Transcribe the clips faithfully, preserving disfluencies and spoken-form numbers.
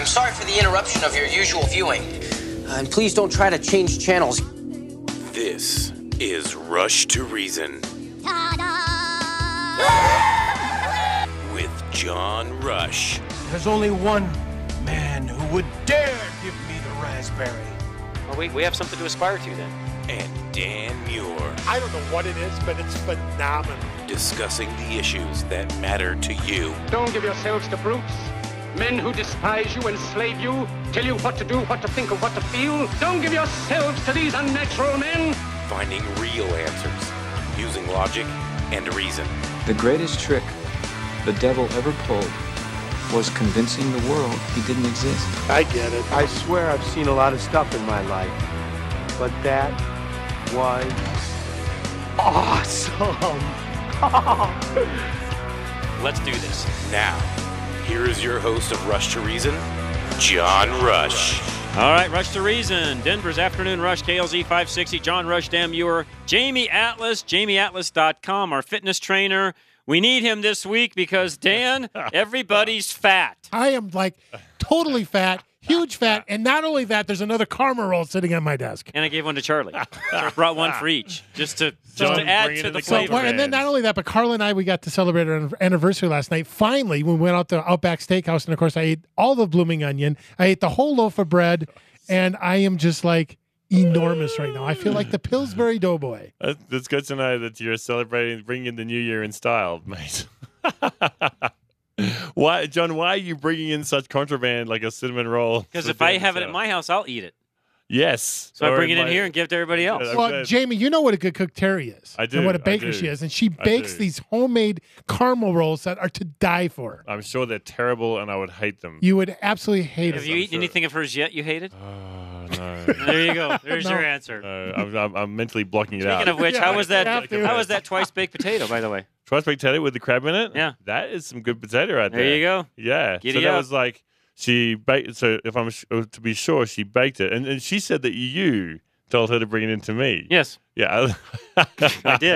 I'm sorry for the interruption of your usual viewing. Uh, and please don't try to change channels. This is Rush to Reason. With John Rush. There's only one man who would dare give me the raspberry. Oh, wait, we have something to aspire to then. And Dan Muir. I don't know what it is, but it's phenomenal. Discussing the issues that matter to you. Don't give yourselves to brutes. Men who despise you, enslave you, tell you what to do, what to think, or what to feel. Don't give yourselves to these unnatural men. Finding real answers, using logic and reason. The greatest trick the devil ever pulled was convincing the world he didn't exist. I get it. I swear I've seen a lot of stuff in my life, but that was awesome. Let's do this. Now, here is your host of Rush to Reason, John Rush. All right, Rush to Reason, Denver's Afternoon Rush, K L Z five sixty, John Rush, Dan Muir, Jamie Atlas, jamie atlas dot com, our fitness trainer. We need him this week because, Dan, everybody's fat. I am like totally fat, huge fat, and not only that, there's another karma roll sitting on my desk. And I gave one to Charlie. So I brought one for each, just to, just John, to add bring it to in the the flavor. Well, and then not only that, but Carla and I, we got to celebrate our anniversary last night. Finally, we went out to Outback Steakhouse, and of course, I ate all the blooming onion. I ate the whole loaf of bread, and I am just like enormous right now. I feel like the Pillsbury Doughboy. It's good to know that you're celebrating, bringing the new year in style, mate. Why, John? Why are you bringing in such contraband like a cinnamon roll? Because if I have it at my house, I'll eat it. Yes. So I Or bring it in my- here and give it to everybody else. Yeah, Well, okay. Jamie, you know what a good cook Terry is. I do, And what a I baker do. she is. And she I bakes do. these homemade caramel rolls that are to die for. I'm sure they're terrible, and I would hate them. You would absolutely hate Have it. you I'm eaten sure. anything of hers yet you hated? Oh, no. There you go. There's No. your answer. no I'm, I'm, I'm mentally blocking it out. Speaking of which, Yeah, how was you have that? to. How was that twice baked potato, by the way? Twice baked potato with the crab in it? Yeah. That is some good potato right there. There you go. Yeah. Giddy so that up. was like, she baked, so if I'm sh- to be sure, she baked it. And, and she said that you told her to bring it in to me. Yes. Yeah. I did.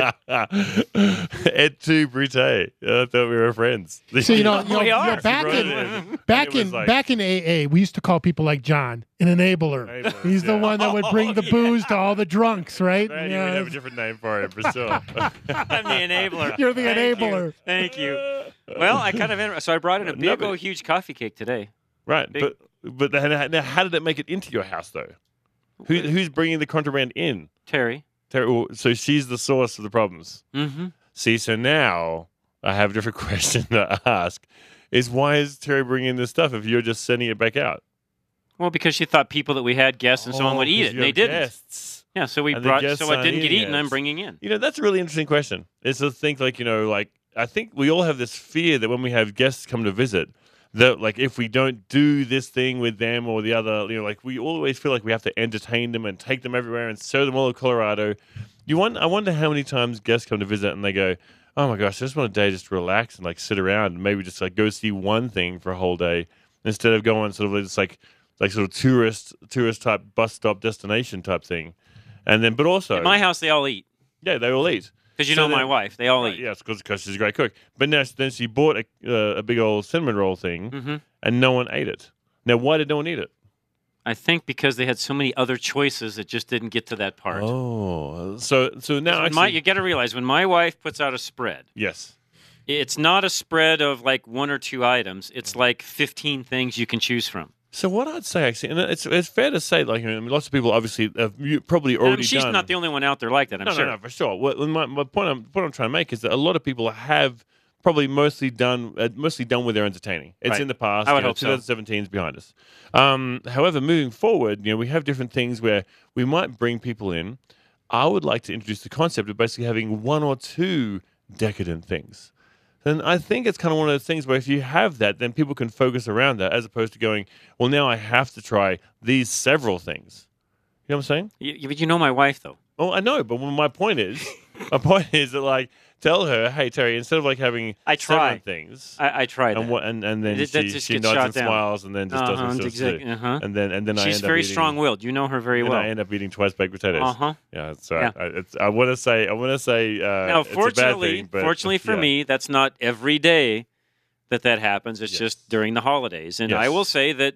Et tu, Brute. I thought we were friends. So you know, you know, We you know, are. back She brought in it in. back It was in like- back in A A, we used to call people like John an enabler. Enabler, He's the yeah. one that would bring the Oh, booze to all the drunks, right? Man, Yeah. you would have a different name for it, for sure. I'm the enabler. You're the Thank you. enabler. Thank you. Well, I kind of inter- so I brought in a No, big but- old huge coffee cake today. Right. Big- But but then- now how did it make it into your house, though? Who, who's bringing the contraband in? Terry. Terry- well, So she's the source of the problems. Mm-hmm. See, so now I have a different question to ask. Is why is Terry bringing this stuff if you're just sending it back out? Well, because she thought people that we had guests and so on would eat it, and they didn't. Guests. Yeah, so we And the brought. guests So it aren't didn't get eating eaten. it. I'm bringing in. You know, that's a really interesting question. Is to think like, you know, like I think we all have this fear that when we have guests come to visit, that like if we don't do this thing with them or the other, you know, like we always feel like we have to entertain them and take them everywhere and show them all of Colorado. You want? I wonder how many times guests come to visit and they go, "Oh my gosh, I just want a day just to relax and like sit around and maybe just like go see one thing for a whole day instead of going sort of just like like sort of tourist tourist type bus stop destination type thing." And then, but also At my house, they all eat yeah, they all eat. because you So know my then- wife. They all Right, eat. yes, because she's a great cook. But now then she bought a uh, a big old cinnamon roll thing, Mhm. and no one ate it. Now, why did no one eat it? I think because they had so many other choices that just didn't get to that part. Oh, so so now When actually, my, you got to realize when my wife puts out a spread, yes, it's not a spread of like one or two items. It's like fifteen things you can choose from. So what I'd say actually, and it's it's fair to say, like I mean, lots of people obviously have you probably And I already mean, she's done. not the only one out there like that. I'm no, sure. no, no, for sure. What, my, my point I'm point I'm trying to make is that a lot of people have probably mostly done uh, mostly done with their entertaining. It's Right. in the past. I would you know, hope so. twenty seventeen is behind us. Um, however, moving forward, you know, we have different things where we might bring people in. I would like to introduce the concept of basically having one or two decadent things. And I think it's kind of one of those things where if you have that, then people can focus around that as opposed to going, well, now I have to try these several things. You know what I'm saying? You, but you know my wife, though. Oh, I know, but my point is, my point is that like, tell her, hey Terry, instead of like having I try. seven things, I, I tried and that. what, and, and then That- that she, just she gets nods shot and down. smiles, and then just Uh-huh, does what she's exact- supposed to do. uh-huh. and then and then I She's end up very eating, strong-willed. You know her very and well. I end up eating twice baked potatoes. Uh-huh. Yeah, that's right. I, it's, I want to say, I want to say, uh, Now, it's a bad fortunately, thing, but, fortunately for yeah. me, that's not every day that that happens. It's Yes. just during the holidays. And I Yes. will say that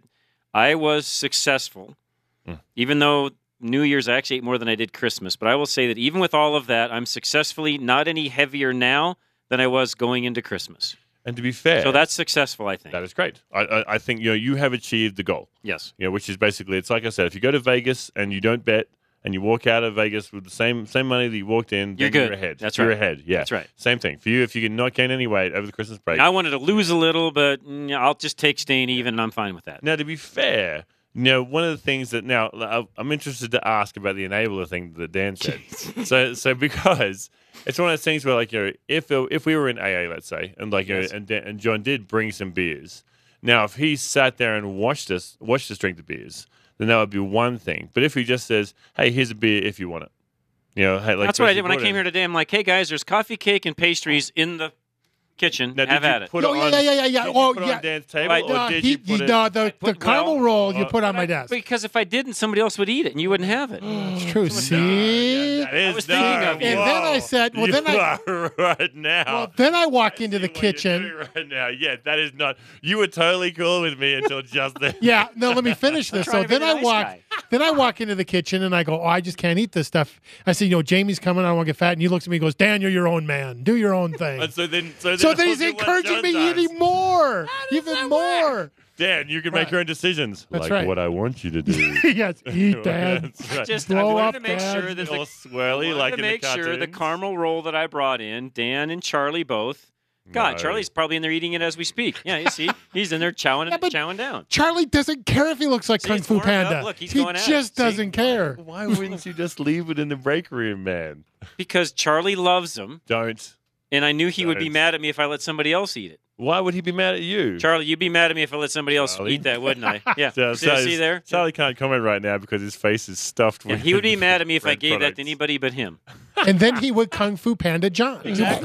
I was successful, Mm. even though New Year's I actually ate more than I did Christmas. But I will say that even with all of that, I'm successfully not any heavier now than I was going into Christmas. And to be fair, So that's successful, I think. that is great. I, I, I think you know you have achieved the goal. Yes. You know, which is basically it's like I said, if you go to Vegas and you don't bet and you walk out of Vegas with the same same money that you walked in, You're then good. You're ahead. That's you're right. ahead. Yeah, That's right. Same thing for you. If you can not gain any weight over the Christmas break. I wanted to lose a little, but mm, I'll just take staying even, and I'm fine with that. Now, to be fair, you know, one of the things that now I- I'm interested to ask about the enabler thing that Dan said. so, so because it's one of those things where, like, you know, if if we were in A A, let's say, and like, you Yes. know, and Dan, and John did bring some beers. Now, if he sat there and watched us watched us drink the beers, then that would be one thing. But if he just says, "Hey, here's a beer if you want it," you know, hey, like That's what I basically did when I brought came it. here today. I'm like, hey, guys, there's coffee, cake, and pastries in the kitchen. Now, did Have you at it. put Oh, it yeah, on, yeah, yeah, yeah, yeah. Did Oh, you put it yeah. on Dan's table, Right. or No, did he, you put he, it? no, the, the put- caramel well, roll you uh, put on my But I- desk. Because if I didn't, somebody else would eat it, and you wouldn't have it. It's true. See? That is was thinking no, of you. And then I whoa. said, well, You then I- are right now. Well, then I walk into the See what you're kitchen. doing right now. Yeah, that is not. You were totally cool with me until just then. Yeah, no, let me finish this. Trying So to be then the I nice walk, guy. then I walk into the kitchen and I go, oh, I just can't eat this stuff. I said, you know, Jamie's coming. I don't want to get fat. And he looks at me and goes, Dan, you're your own man. Do your own thing. And so then, so then, So then he's look at what encouraging John me does. eating more, even more. Dan, you can make Right. your own decisions. That's like right. what I want you to do. Yes, eat, Dad. That's right. Just I Blow wanted up, to make Dad. sure that the, All swirly wanted like to in make the sure the cartoons. caramel roll that I brought in, Dan and Charlie both. God, No. Charlie's probably in there eating it as we speak. Yeah, you see, he's in there chowing, Yeah, but- chowing down. Charlie doesn't care if he looks like See, Kung it's Fu warming up. Panda. Look, he's he going at it. just See? doesn't care. Why wouldn't you just leave it in the break room, man? Because Charlie loves them, Don't. and I knew he would be Don't. mad at me if I let somebody else eat it. Why would he be mad at you? Charlie, you'd be mad at me if I let somebody else Charlie? eat that, wouldn't I? Yeah. So- see, so- see there? Charlie can't comment right now because his face is stuffed Yeah, with. he would be mad at me if I red gave that products. to anybody but him. And then he would Kung Fu Panda John.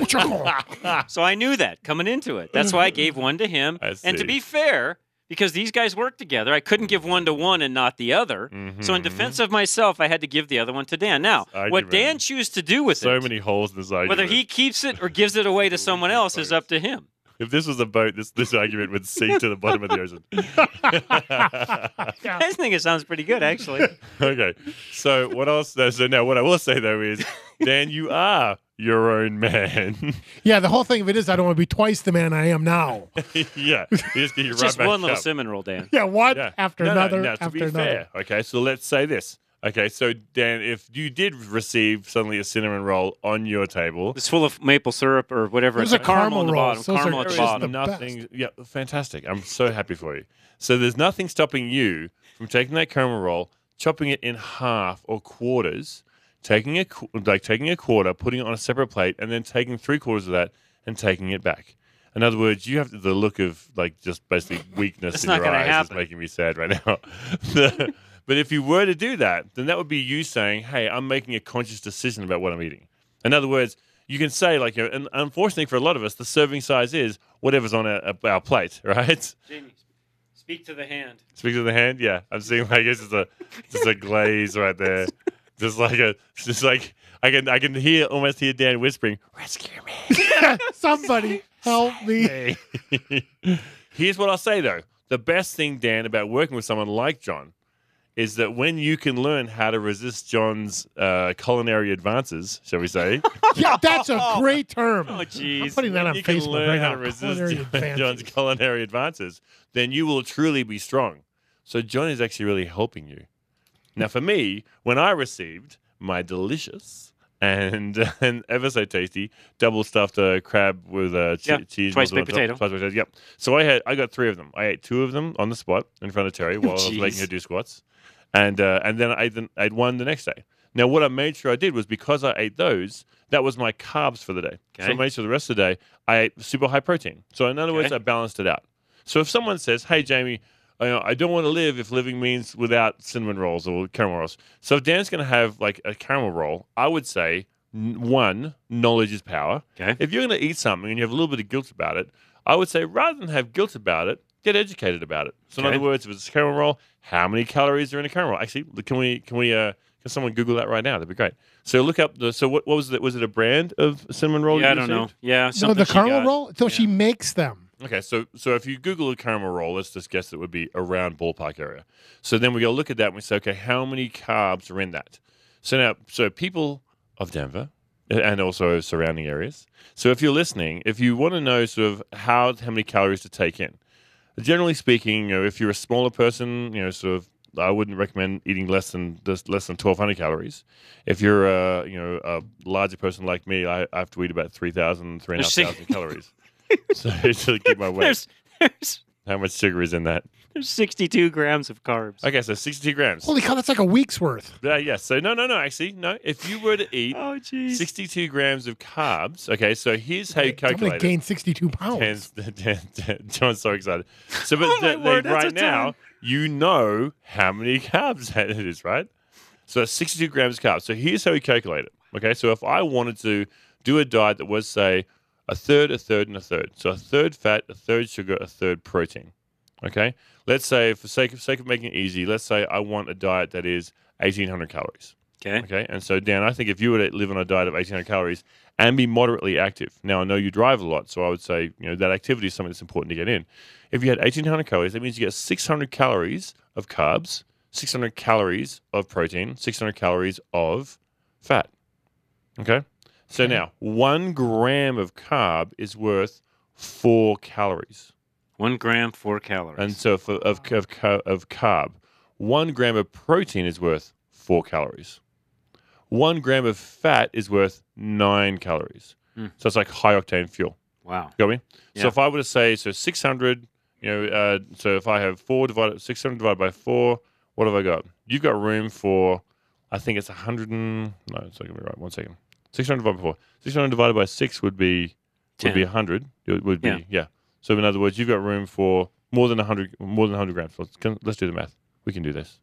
So I knew that coming into it. That's why I gave one to him. I And to see. be fair, because these guys work together, I couldn't give one to one and not the other. So in defense of myself, I had to give the other one to Dan. Now, what Argument. Dan chooses to do with So it, many holes in this argument. whether he keeps it or gives it away to someone else, is up to him. If this was a boat, this this argument would sink to the bottom of the ocean. I think it sounds pretty good, actually. Okay. So what else? So now what I will say though is, Dan, you are your own man. Yeah, the whole thing of it is I don't want to be twice the man I am now. yeah. You just get you right Just back one little up. cinnamon roll, Dan. Yeah, one Yeah. after No, no, another no, to after be another. fair, okay, so let's say this. Okay, so Dan, if you did receive suddenly a cinnamon roll on your table, It's full of maple syrup or whatever. Those it's are caramel caramel on the rolls. bottom. Those are Caramel at the just bottom. the nothing. Yeah, fantastic. I'm so happy for you. So there's nothing stopping you from taking that caramel roll, chopping it in half or quarters, taking a qu- like taking a quarter, putting it on a separate plate, and then taking three quarters of that and taking it back. In other words, you have the look of like just basically weakness It's in not your gonna eyes. happen. Is making me sad right now. The- but if you were to do that, then that would be you saying, "Hey, I'm making a conscious decision about what I'm eating." In other words, you can say like, you know, and unfortunately for a lot of us, the serving size is whatever's on our, our plate, right? Jamie, speak to the hand. Speak to the hand, yeah. I'm seeing, I guess it's a just a glaze right there, just like a, just like I can I can hear almost hear Dan whispering, "Rescue me." Somebody help me. Here's what I'll say though: the best thing, Dan, about working with someone like John is that when you can learn how to resist John's uh, culinary advances, shall we say? Yeah, that's a great term. Oh, I'm jeez. putting that on you can Facebook learn right how now. to resist Culinary John- advances. John's culinary advances, then you will truly be strong. So John is actually really helping you. Now, for me, when I received my delicious and and ever so tasty double stuffed uh, crab with uh, che- Yeah, cheese, twice balls on baked top- potato. twice baked potato. Yep. So I had I got three of them. I ate two of them on the spot in front of Terry while I was Jeez. making her do squats, and uh, and then I ate, them, I ate one the next day. Now, what I made sure I did was because I ate those, that was my carbs for the day. So I Okay. made sure the rest of the day I ate super high protein. So in other words, Okay. I balanced it out. So if someone says, "Hey, Jamie, I, I don't want to live if living means without cinnamon rolls or caramel rolls," so if Dan's going to have like a caramel roll, I would say n- one, knowledge is power. Okay. If you're going to eat something and you have a little bit of guilt about it, I would say rather than have guilt about it, get educated about it. So in Okay. other words, if it's a caramel roll, how many calories are in a caramel roll? Actually, can we can we uh, can someone Google that right now? That'd be great. So look up the. So what, what was it? Was it a brand of cinnamon roll? Yeah, you I don't know. received? Yeah, No, something the she caramel got. roll. So she Yeah. makes them. Okay, so so if you Google a caramel roll, let's just guess it would be around ballpark area. So then we go look at that and we say, okay, how many carbs are in that? So now, so people of Denver and also surrounding areas. So if you're listening, if you want to know sort of how how many calories to take in, generally speaking, you know, if you're a smaller person, you know, sort of, I wouldn't recommend eating less than just less than twelve hundred calories. If you're a you know a larger person like me, I, I have to eat about three thousand, three and a half thousand calories. So to keep my weight. There's, there's, How much sugar is in that? there's sixty-two grams of carbs. Okay, so sixty-two grams. Holy cow, that's like a week's worth. Uh, yes. So no, no, no. Actually, no. If you were to eat Oh, jeez. sixty-two grams of carbs, okay. So here's how you I'm going calculate to it. gain sixty-two pounds. Dan- Dan- Dan- John's so excited. So, but Oh, my th- word, like, that's right a now, ton. you know how many carbs that it is, right? So it's sixty-two grams of carbs. So here's how we calculate it. Okay, so if I wanted to do a diet that was, say, a third, a third, and a third. So a third fat, a third sugar, a third protein. Okay, let's say for sake of sake of making it easy, let's say I want a diet that is eighteen hundred calories. Okay. Okay, and so Dan, I think if you were to live on a diet of eighteen hundred calories and be moderately active, now I know you drive a lot, so I would say you know that activity is something that's important to get in. If you had eighteen hundred calories, that means you get six hundred calories of carbs, six hundred calories of protein, six hundred calories of fat. Okay, so Okay. now one gram of carb is worth four calories. One gram, four calories. And so for, of, of, of carb, one gram of protein is worth four calories. One gram of fat is worth nine calories. Mm. So it's like high octane fuel. wow. Got me? Yeah. So if I were to say, so six hundred, you know, uh, so if I have four divided, six hundred divided by four, what have I got? You've got room for, I think it's one hundred and, no, it's not going to be right. One second. six hundred divided by four. six hundred divided by six would be, would be ten. one hundred. It would be, Yeah. yeah. So in other words, you've got room for more than one hundred, more than one hundred grams. Let's, can, let's do the math. We can do this.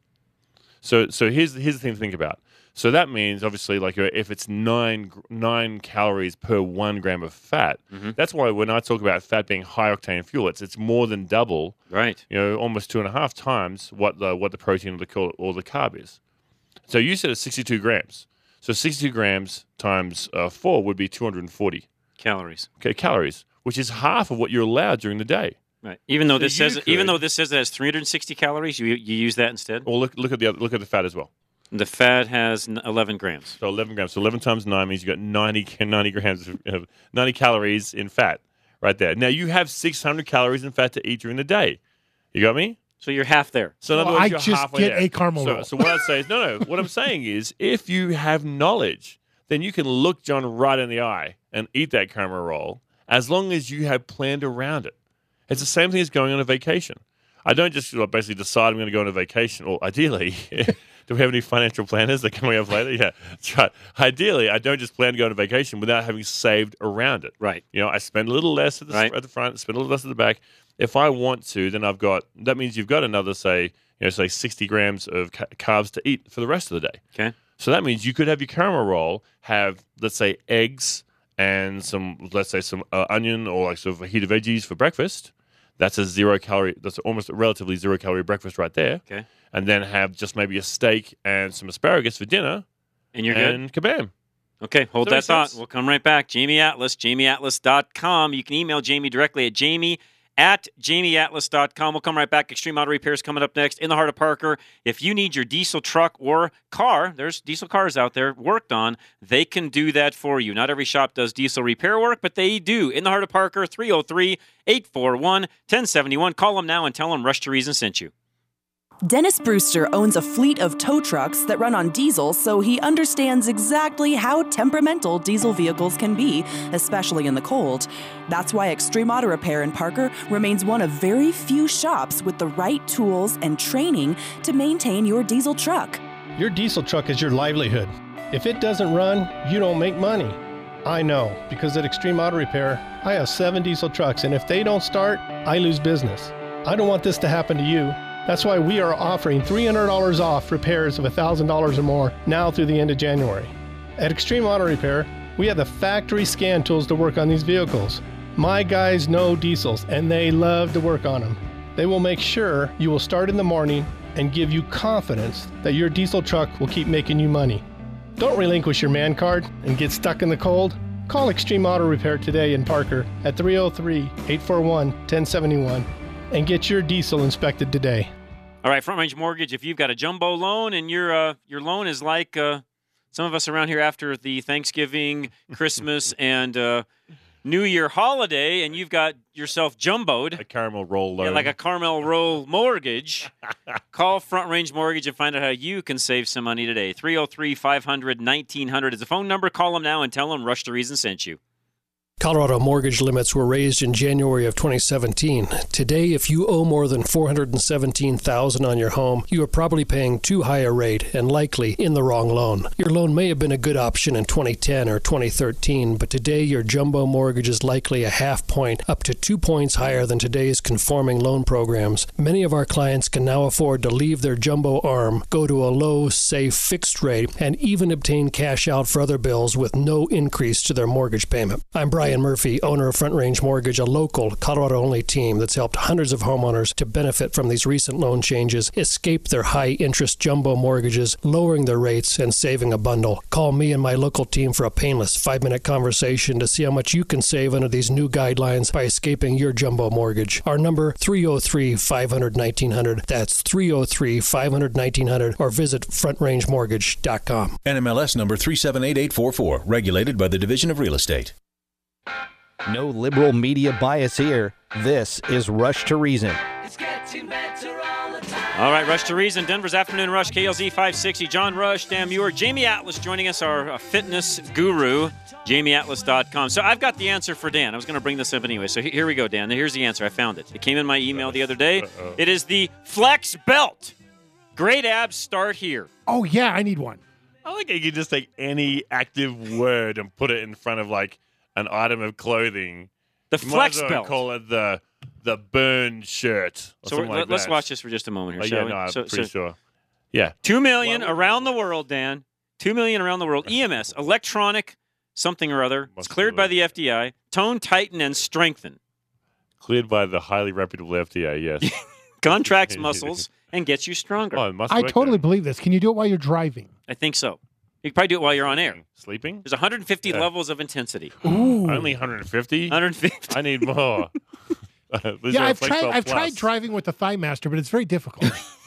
So so here's here's the thing to think about. So that means obviously like if it's nine nine calories per one gram of fat, Mm-hmm. that's why when I talk about fat being high octane fuel, it's it's more than double, Right. you know, almost two and a half times what the what the protein or the cal- or the carb is. So you said it's sixty-two grams. So sixty-two grams times uh, four would be two hundred forty Calories. okay, calories, which is half of what you're allowed during the day. Right. Even though So this you says even could- though this says it has three hundred sixty calories, you you use that instead. Or look look at the other, look at the fat as well. The fat has n- eleven grams. So eleven grams. So eleven times nine means you got ninety, ninety grams of, of ninety calories in fat right there. Now you have six hundred calories in fat to eat during the day. You got me? So you're half there. So in other Well, words, I you're just halfway get there. a caramel so, roll. so what I'd say is no, no. What I'm saying is, if you have knowledge, then you can look John right in the eye and eat that caramel roll, as long as you have planned around it. It's the same thing as going on a vacation. I don't just like, basically decide I'm going to go on a vacation. Or ideally, do we have any financial planners that coming up later? Yeah, that's right. Ideally, I don't just plan to go on a vacation without having saved around it. Right. You know, I spend a little less at the, Right. at the front, spend a little less at the back. If I want to, then I've got, that means you've got another, say, you know, say sixty grams of ca- carbs to eat for the rest of the day. Okay. So that means you could have your caramel roll, have, let's say, eggs and some, let's say, some uh, onion or like sort of heated veggies for breakfast. That's a zero calorie, that's almost a relatively zero calorie breakfast right there. Okay. And then have just maybe a steak and some asparagus for dinner. And you're good. and kabam. Okay, hold Does that that make thought. sense? We'll come right back. Jamie Atlas, jamie atlas dot com. You can email Jamie directly at jamie at jamie atlas dot com. We'll come right back. Extreme Auto Repairs coming up next in the heart of Parker. If you need your diesel truck or car, there's diesel cars out there worked on, they can do that for you. Not every shop does diesel repair work, but they do. In the heart of Parker, three oh three, eight four one, one oh seven one. Call them now and tell them Rush to Reason sent you. Dennis Brewster owns a fleet of tow trucks that run on diesel, so he understands exactly how temperamental diesel vehicles can be, especially in the cold. That's why Extreme Auto Repair in Parker remains one of very few shops with the right tools and training to maintain your diesel truck. Your diesel truck is your livelihood. If it doesn't run, you don't make money. I know, because at Extreme Auto Repair, I have seven diesel trucks, and if they don't start, I lose business. I don't want this to happen to you. That's why we are offering three hundred dollars off repairs of one thousand dollars or more now through the end of January. At Extreme Auto Repair, we have the factory scan tools to work on these vehicles. My guys know diesels, and they love to work on them. They will make sure you will start in the morning and give you confidence that your diesel truck will keep making you money. Don't relinquish your man card and get stuck in the cold. Call Extreme Auto Repair today in Parker at three oh three, eight four one, one oh seven one and get your diesel inspected today. All right, Front Range Mortgage, if you've got a jumbo loan and your uh, your loan is like uh, some of us around here after the Thanksgiving, Christmas, and uh, New Year holiday, and you've got yourself jumboed. A caramel roll loan. Yeah, like a caramel roll mortgage. Call Front Range Mortgage and find out how you can save some money today. three oh three, five hundred, nineteen hundred is the phone number. Call them now and tell them Rush to Reason sent you. Colorado mortgage limits were raised in January of twenty seventeen. Today, if you owe more than four hundred seventeen thousand dollars on your home, you are probably paying too high a rate and likely in the wrong loan. Your loan may have been a good option in twenty ten or twenty thirteen, but today your jumbo mortgage is likely a half point up to two points higher than today's conforming loan programs. Many of our clients can now afford to leave their jumbo arm, go to a low, safe, fixed rate, and even obtain cash out for other bills with no increase to their mortgage payment. I'm Brian Murphy, owner of Front Range Mortgage, a local, Colorado-only team that's helped hundreds of homeowners to benefit from these recent loan changes, escape their high-interest jumbo mortgages, lowering their rates, and saving a bundle. Call me and my local team for a painless five-minute conversation to see how much you can save under these new guidelines by escaping your jumbo mortgage. Our number, three oh three, five hundred, nineteen hundred. That's three oh three, five hundred, nineteen hundred, or visit front range mortgage dot com. N M L S number three seven eight eight four four, regulated by the Division of Real Estate. No liberal media bias here. This is Rush to Reason. All right, Rush to Reason, Denver's Afternoon Rush, K L Z five sixty. John Rush, Dan Muir, Jamie Atlas joining us, our uh, fitness guru, jamie atlas dot com. So I've got the answer for Dan. I was going to bring this up anyway. So he- here we go, Dan. Here's the answer. I found it. It came in my email the other day. Uh-oh. It is the Flex Belt. Great abs start here. Oh, yeah, I need one. I like how you can just take any active word and put it in front of like an item of clothing. The You might Flex as well Belt. Call it the the burn shirt. Or So something we're- like let's that. watch this for just a moment here, Oh, shall yeah, we? no, I'm So- pretty so- sure. Yeah. Two million around the world, Dan. Two million around the world. E M S, electronic something or other. It's cleared by the F D I. Tone, tighten, and strengthen. Cleared by the highly reputable F D A, yes. Contracts muscles and gets you stronger. Oh, it must I work totally believe this. Can you do it while you're driving? I think so. You can probably do it while you're on air. Sleeping? There's one hundred fifty Yeah. levels of intensity. Ooh. Only one hundred fifty? one hundred fifty. I need more. Is Yeah, there a I've Flex tried. Belt I've Plus? tried driving with the Thigh Master, but it's very difficult.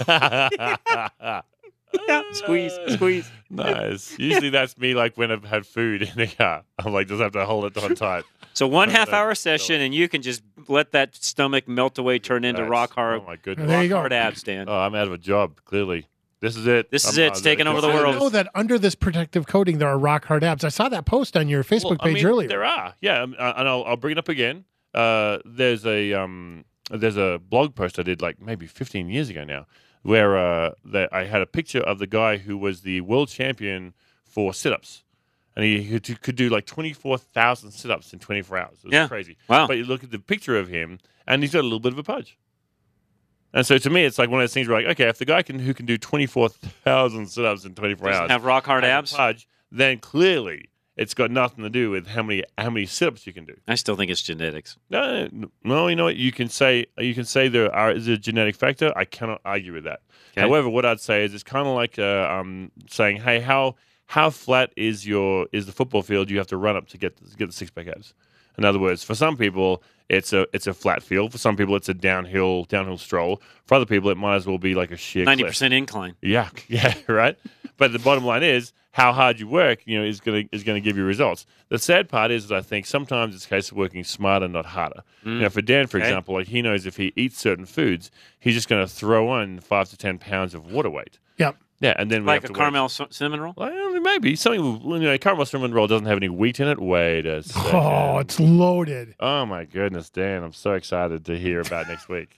Yeah, squeeze, squeeze. Nice. Usually that's me like when I've had food in the car. I'm like, just have to hold it on tight. So one half hour session, and you can just let that stomach melt away, turn into That's- rock hard. Oh, my goodness. There you go. Rock hard abs, Dan. Oh, I'm out of a job, clearly. This is it. This is I'm- it. It's I'm- taking over the I world. know that under this protective coating there are rock hard abs. I saw that post on your Facebook Well, I page mean, earlier. There are, yeah, um, uh, and I'll, I'll bring it up again. Uh, there's a um, there's a blog post I did like maybe fifteen years ago now, where uh, that I had a picture of the guy who was the world champion for sit-ups, and he could, could do like twenty-four thousand sit-ups in twenty-four hours. It was Yeah. crazy. Wow. But you look at the picture of him, and he's got a little bit of a pudge. And so to me, it's like one of those things where, like, okay, if the guy can who can do twenty-four thousand sit-ups in twenty-four Doesn't hours have rock hard has a abs? pudge, then clearly it's got nothing to do with how many how many sit-ups you can do. I still think it's genetics. No, no, you know what? You can say you can say there are, is a genetic factor. I cannot argue with that. Okay. However, what I'd say is it's kind of like uh, um, saying, hey, how how flat is your is the football field you have to run up to get to get the six pack abs? In other words, for some people, it's a it's a flat field. For some people, it's a downhill downhill stroll. For other people, it might as well be like a sheer Ninety cliff. percent incline. Yeah, yeah, right. But the bottom line is how hard you work, you know, is gonna is gonna give you results. The sad part is that I think sometimes it's a case of working smarter, not harder. Mm. You know, for Dan, for Okay. example, like he knows if he eats certain foods, he's just going to throw on five to ten pounds of water weight. Yep. Yeah, and then we Like have a to caramel c- cinnamon roll? Work. Well, maybe something. You know, caramel cinnamon roll doesn't have any wheat in it. Wait a second. Oh, it's loaded. Oh my goodness, Dan! I'm so excited to hear about next week.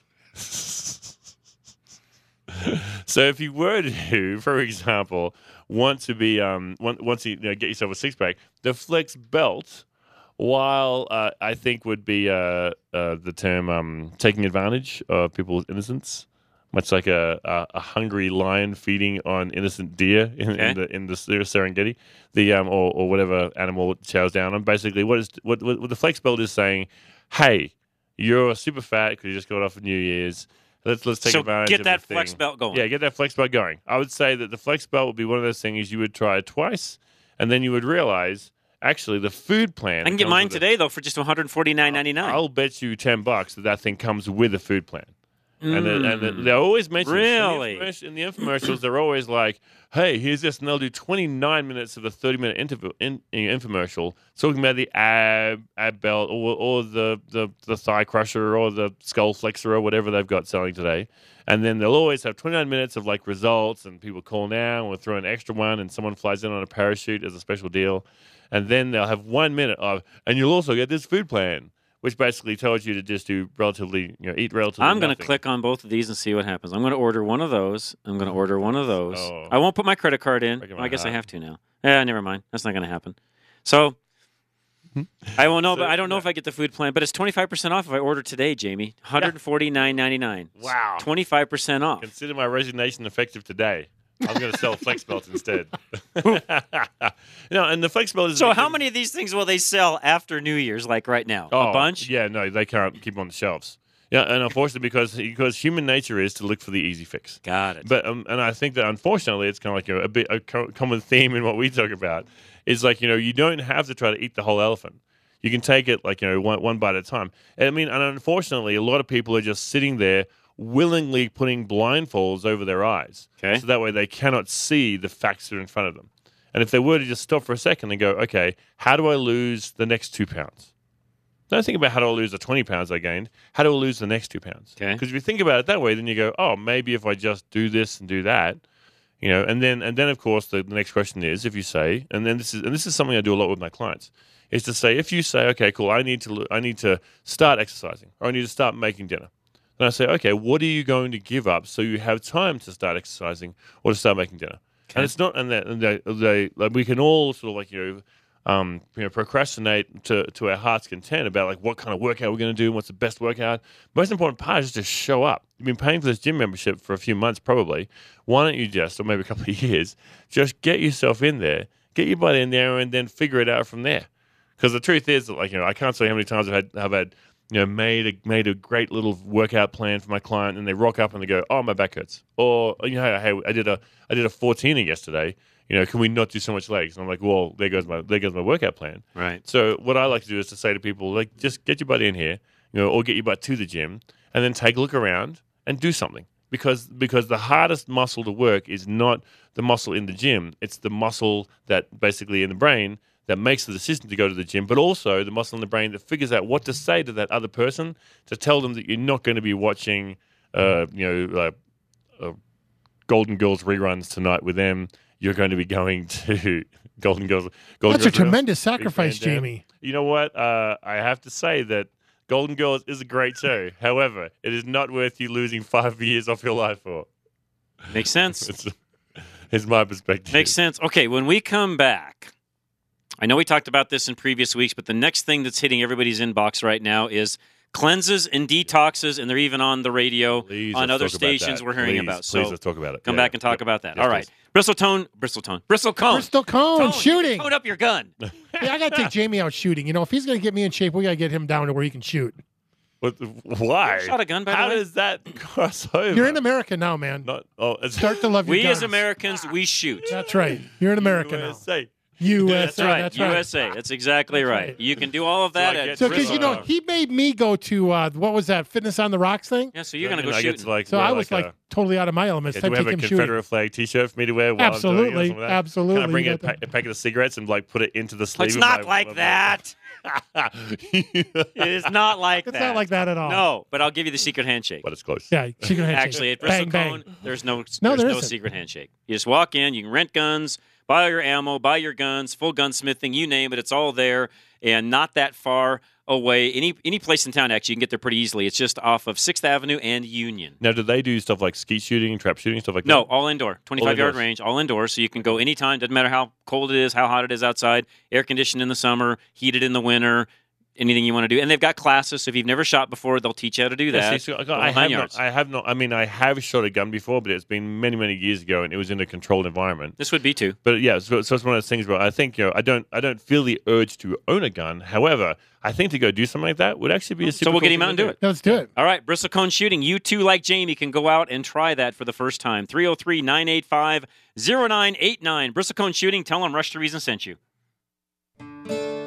So, if you were to, for example, want to be um, want, once you, you know, get yourself a six pack, the Flex Belt, while uh, I think would be uh, uh, the term um, taking advantage of people's innocence, much like a, a, a hungry lion feeding on innocent deer in, Okay. in the in the Serengeti, the um, or, or whatever animal it chows down on. Basically, what is what, what, what the Flex Belt is saying? Hey, you're super fat because you just got off of New Year's. Let's let's take So advantage get of that the Flex thing. Belt going. Yeah, get that Flex Belt going. I would say that the Flex Belt would be one of those things you would try twice, and then you would realize Actually, the food plan. I can get comes mine with a- today though for just one hundred forty-nine ninety-nine. I'll bet you ten bucks that that thing comes with a food plan. And, the, and the, Mm. they always mention this. Really? in the, infomercials, in the infomercials. They're always like, "Hey, here's this," and they'll do twenty-nine minutes of a thirty-minute interv- in, in infomercial talking about the ab ab belt or or the, the the thigh crusher or the skull flexor or whatever they've got selling today. And then they'll always have twenty-nine minutes of like results and people call now and we'll throw an extra one and someone flies in on a parachute as a special deal. And then they'll have one minute of, and you'll also get this food plan, which basically tells you to just do relatively, you know, eat relatively I'm going to nothing. click on both of these and see what happens. I'm going to order one of those. I'm going to order one of those. Oh. I won't put my credit card in. Breaking Well, my I guess I heart. have to now. Yeah, never mind. That's not going to happen. So I won't know, So, but I don't know if I get the food plan. But it's twenty-five percent off if I order today, Jamie. one hundred forty-nine ninety-nine. Wow. twenty-five percent off. Consider my resignation effective today. I'm going to sell flex belts instead. you know, and the flex belt is So how many of these things will they sell after New Year's, like right now? Oh, A bunch? Yeah, no, they can't keep them on the shelves. Yeah, and unfortunately, because because human nature is to look for the easy fix. Got it. But um, and I think that unfortunately, it's kind of like you know, a bit a co- common theme in what we talk about is like you know you don't have to try to eat the whole elephant. You can take it like you know one one bite at a time. And I mean, and unfortunately, a lot of people are just sitting there willingly putting blindfolds over their eyes, Okay. so that way they cannot see the facts that are in front of them. And if they were to just stop for a second and go, okay, how do I lose the next two pounds? Don't think about how do I lose the twenty pounds I gained. How do I lose the next two pounds? Okay. Because if you think about it that way, then you go, oh, maybe if I just do this and do that, you know. And then, and then of course, the, the next question is, if you say, and then this is, and this is something I do a lot with my clients, is to say, if you say, okay, cool, I need to, lo- I need to start exercising, or I need to start making dinner. Then I say, okay, what are you going to give up so you have time to start exercising or to start making dinner? And it's not, and, that, and they, they, like, we can all sort of like you know. Um, you know, procrastinate to, to our heart's content about like what kind of workout we're going to do and what's the best workout. Most important part is just to show up. You've been paying for this gym membership for a few months probably. Why don't you just, or maybe a couple of years, just get yourself in there, get your butt in there, and then figure it out from there. Because the truth is that, like, you know, I can't say how many times I've had, I've had you know, made a made a great little workout plan for my client, and they rock up and they go, "Oh, my back hurts," or you know, "Hey, I did a I did a fourteener yesterday. You know, can we not do so much legs?" And I'm like, "Well, there goes my there goes my workout plan." Right. So what I like to do is to say to people, like, just get your butt in here, you know, or get your butt to the gym, and then take a look around and do something. Because because the hardest muscle to work is not the muscle in the gym; it's the muscle that basically in the brain that makes the decision to go to the gym, but also the muscle in the brain that figures out what to say to that other person to tell them that you're not going to be watching, uh, you know, uh, uh, Golden Girls reruns tonight with them. You're going to be going to Golden Girls. Golden That's a Girls reruns. tremendous Big sacrifice, fan, Dan. Jamie. You know what? Uh, I have to say that Golden Girls is a great show. However, it is not worth you losing five years off your life for. Makes sense. it's, it's my perspective. Makes sense. Okay, when we come back, I know we talked about this in previous weeks, but the next thing that's hitting everybody's inbox right now is cleanses and detoxes, and they're even on the radio Please, on let's other talk about stations that. we're hearing Please, about. please, So let's talk about it. Come Yeah. back and talk Yep. about that. Yes, All right. please. Bristletone, Bristletone, Bristol Cone. Bristol Cone, Cone, shooting. Cone up your gun. Hey, I got to take Jamie out shooting. You know, if he's going to get me in shape, we got to get him down to where he can shoot. What, why? Shot a gun, by the How way? does that cross over? You're in America now, man. Not, oh, it's Start to love your We guns. as Americans, we shoot. That's right. You're in America U S A. now. U S A. That's right. That's right. U S A. That's exactly That's right. right. You can do all of that So I at get So, because you know, Bristol. he made me go to uh, what was that Fitness on the Rocks thing? Yeah, so you're going to And go I get shooting. to, like, So wear, I was like a, totally out of my element. yeah, It's time do we to have a take him shooting. Confederate flag T-shirt for me to wear? While Absolutely. I'm doing it or something like that? Absolutely. Can I bring You a, got pa- a packet of cigarettes and like put it into the sleeve? It's of not my- like of my- that. It is not like It's that. not like that at all. No, but I'll give you the secret handshake. But it's close. Yeah, secret handshake. Actually, at Bristol bang, Cone, bang. there's no, No, there's there no isn't. secret handshake. You just walk in, you can rent guns, buy your ammo, buy your guns, full gunsmithing, you name it, it's all there, and not that far away. Any any place in town, actually, you can get there pretty easily. It's just off of sixth Avenue and Union. Now, do they do stuff like skeet shooting, trap shooting, stuff like No, that? all indoor, twenty-five yard indoors. range, all indoors, so you can go anytime. Doesn't matter how cold it is, how hot it is outside. Air conditioned in the summer, heated in the winter. Anything you want to do, and they've got classes. So if you've never shot before, they'll teach you how to do Yeah, that. see, so I, The whole I nine have yards. not. I have not. I mean, I have shot a gun before, but it's been many, many years ago, and it was in a controlled environment. This would be too. But yeah, so, so it's one of those things where I think you know I don't I don't feel the urge to own a gun. However, I think to go do something like that would actually be a super So we'll cool get him thing out and to do it. Let's do it. All right, Bristol Cone Shooting. You too, like Jamie, can go out and try that for the first time. three oh three, nine eight five, oh nine eight nine. Bristol Cone Shooting. Tell them Rush to Reason sent you.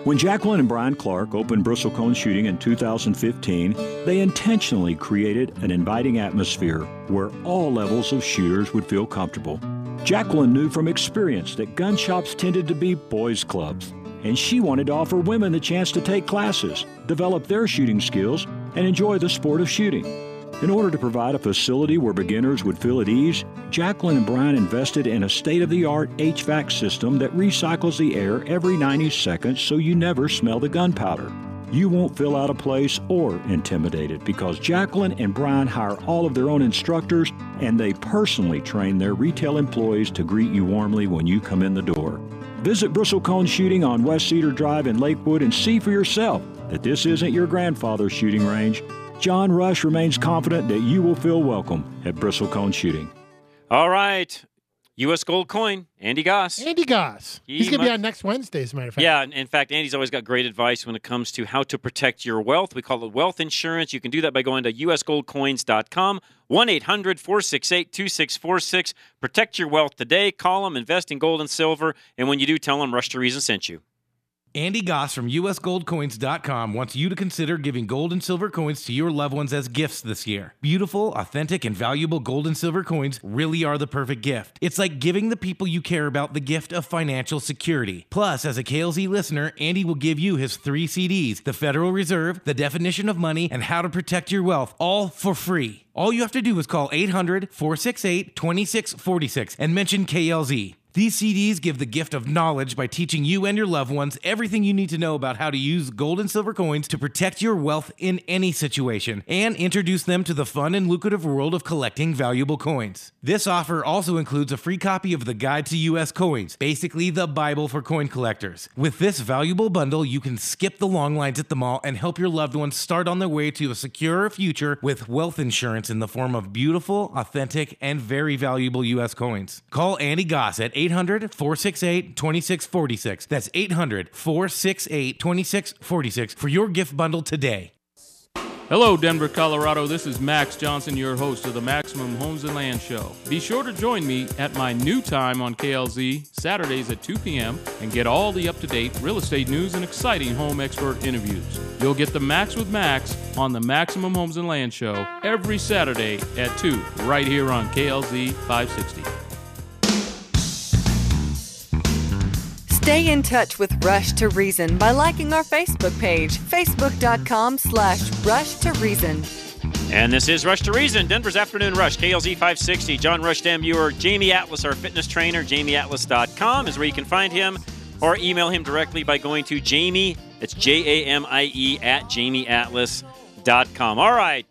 When Jacqueline and Brian Clark opened Bristlecone Shooting in two thousand fifteen, they intentionally created an inviting atmosphere where all levels of shooters would feel comfortable. Jacqueline knew from experience that gun shops tended to be boys' clubs, and she wanted to offer women the chance to take classes, develop their shooting skills, and enjoy the sport of shooting. In order to provide a facility where beginners would feel at ease, Jacqueline and Brian invested in a state-of-the-art H V A C system that recycles the air every ninety seconds so you never smell the gunpowder. You won't feel out of place or intimidated because Jacqueline and Brian hire all of their own instructors and they personally train their retail employees to greet you warmly when you come in the door. Visit Bristlecone Shooting on West Cedar Drive in Lakewood and see for yourself that this isn't your grandfather's shooting range. John Rush remains confident that you will feel welcome at Bristlecone Shooting. All right. U S Gold Coin, Andy Goss. Andy Goss. He He's going to mu- be on next Wednesday, as a matter of fact. Yeah, in fact, Andy's always got great advice when it comes to how to protect your wealth. We call it wealth insurance. You can do that by going to U S gold coins dot com, one eight hundred four six eight two six four six. Protect your wealth today. Call them, invest in gold and silver, and when you do, tell them Rush to Reason sent you. Andy Goss from U S gold coins dot com wants you to consider giving gold and silver coins to your loved ones as gifts this year. Beautiful, authentic, and valuable gold and silver coins really are the perfect gift. It's like giving the people you care about the gift of financial security. Plus, as a K L Z listener, Andy will give you his three C Ds, The Federal Reserve, The Definition of Money, and How to Protect Your Wealth, all for free. All you have to do is call eight hundred four six eight two six four six and mention K L Z. These C Ds give the gift of knowledge by teaching you and your loved ones everything you need to know about how to use gold and silver coins to protect your wealth in any situation, and introduce them to the fun and lucrative world of collecting valuable coins. This offer also includes a free copy of the Guide to U S Coins, basically the Bible for coin collectors. With this valuable bundle, you can skip the long lines at the mall and help your loved ones start on their way to a secure future with wealth insurance in the form of beautiful, authentic, and very valuable U S coins. Call Andy Goss at eight hundred four six eight two six four six. That's eight hundred four six eight two six four six for your gift bundle today. Hello, Denver, Colorado. This is Max Johnson, your host of the Maximum Homes and Land Show. Be sure to join me at my new time on K L Z, Saturdays at two p.m., and get all the up-to-date real estate news and exciting home expert interviews. You'll get the Max with Max on the Maximum Homes and Land Show every Saturday at two, right here on K L Z five sixty. Stay in touch with Rush to Reason by liking our Facebook page, facebook.com slash Rush to Reason. And this is Rush to Reason, Denver's Afternoon Rush, K L Z five sixty. John Rush Dam Muir, Jamie Atlas, our fitness trainer, jamie atlas dot com is where you can find him, or email him directly by going to Jamie, it's J A M I E, at jamie atlas dot com. All right.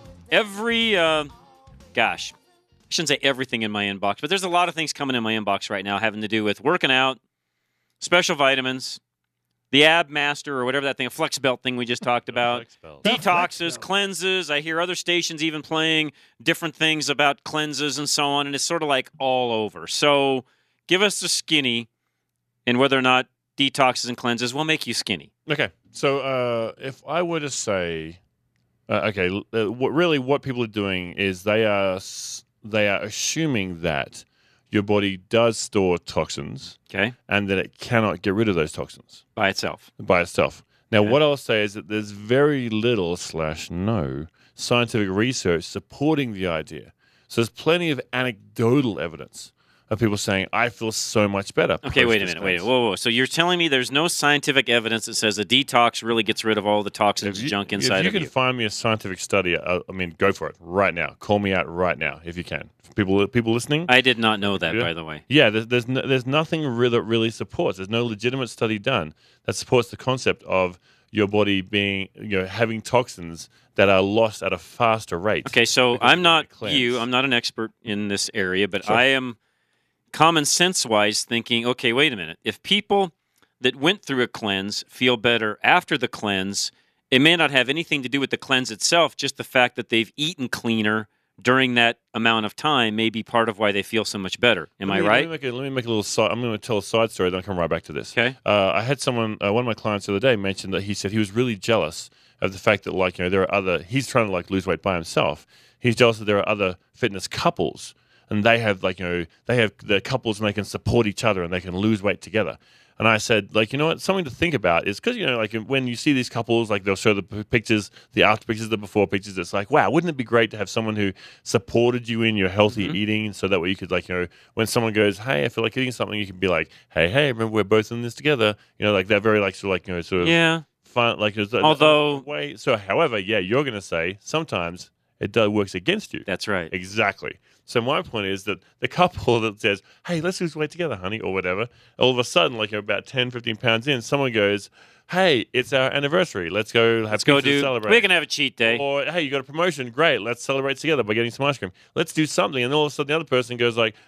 Every, uh, gosh, I shouldn't say everything in my inbox, but there's a lot of things coming in my inbox right now having to do with working out, special vitamins, the Ab Master or whatever that thing, a Flex Belt thing we just talked about, detoxes, cleanses. I hear other stations even playing different things about cleanses and so on, and it's sort of like all over. So give us the skinny, and whether or not detoxes and cleanses will make you skinny. Okay, so uh, if I were to say, uh, okay, uh, what really what people are doing is they are they are assuming that your body does store toxins, okay, and that it cannot get rid of those toxins by itself. By itself. Now, Okay. what I'll say is that there's very little slash no scientific research supporting the idea. So there's plenty of anecdotal evidence of people saying, "I feel so much better." Okay, post wait a this minute. Wait, cleanse." whoa, whoa. So you're telling me there's no scientific evidence that says a detox really gets rid of all the toxins, If you, junk if inside you of can you? find me a scientific study, uh, I mean, go for it right now. Call me out right now if you can. People, people listening. I did not know that, Yeah. by the way. Yeah, there's there's, no, there's nothing re- that really supports. There's no legitimate study done that supports the concept of your body being, you know, having toxins that are lost at a faster rate. Okay, so because I'm of not the cleanse. you. I'm not an expert in this area, but Sure. I am common sense wise thinking, okay, wait a minute. If people that went through a cleanse feel better after the cleanse, it may not have anything to do with the cleanse itself, just the fact that they've eaten cleaner during that amount of time may be part of why they feel so much better. Am Let I me- right? Let me make a, let me make a little side. I'm going to tell a side story, then I'll come right back to this. Okay. Uh, I had someone, uh, one of my clients the other day mentioned that he said he was really jealous of the fact that, like, you know, there are other, he's trying to, like, lose weight by himself. He's jealous that there are other fitness couples, and they have, like, you know, they have the couples and they can support each other and they can lose weight together. And I said, like, you know what, something to think about is because, you know, like when you see these couples, like they'll show the p- pictures, the after pictures, the before pictures, it's like, wow, wouldn't it be great to have someone who supported you in your healthy Mm-hmm. eating so that way you could, like, you know, when someone goes, hey, I feel like eating something, you can be like, hey, hey, remember we're both in this together. You know, like that very, like, sort of, like, you know, sort of Yeah. fun, like, it's a- Although- That's right. Exactly. So my point is that the couple that says, hey, let's lose weight together, honey, or whatever, all of a sudden, like about ten, fifteen pounds in, someone goes, hey, it's our anniversary. Let's go have Let's go pizza to do. celebrate. We're gonna have a cheat day. Or, hey, you got a promotion. Great. Let's celebrate together by getting some ice cream. Let's do something. And all of a sudden the other person goes like,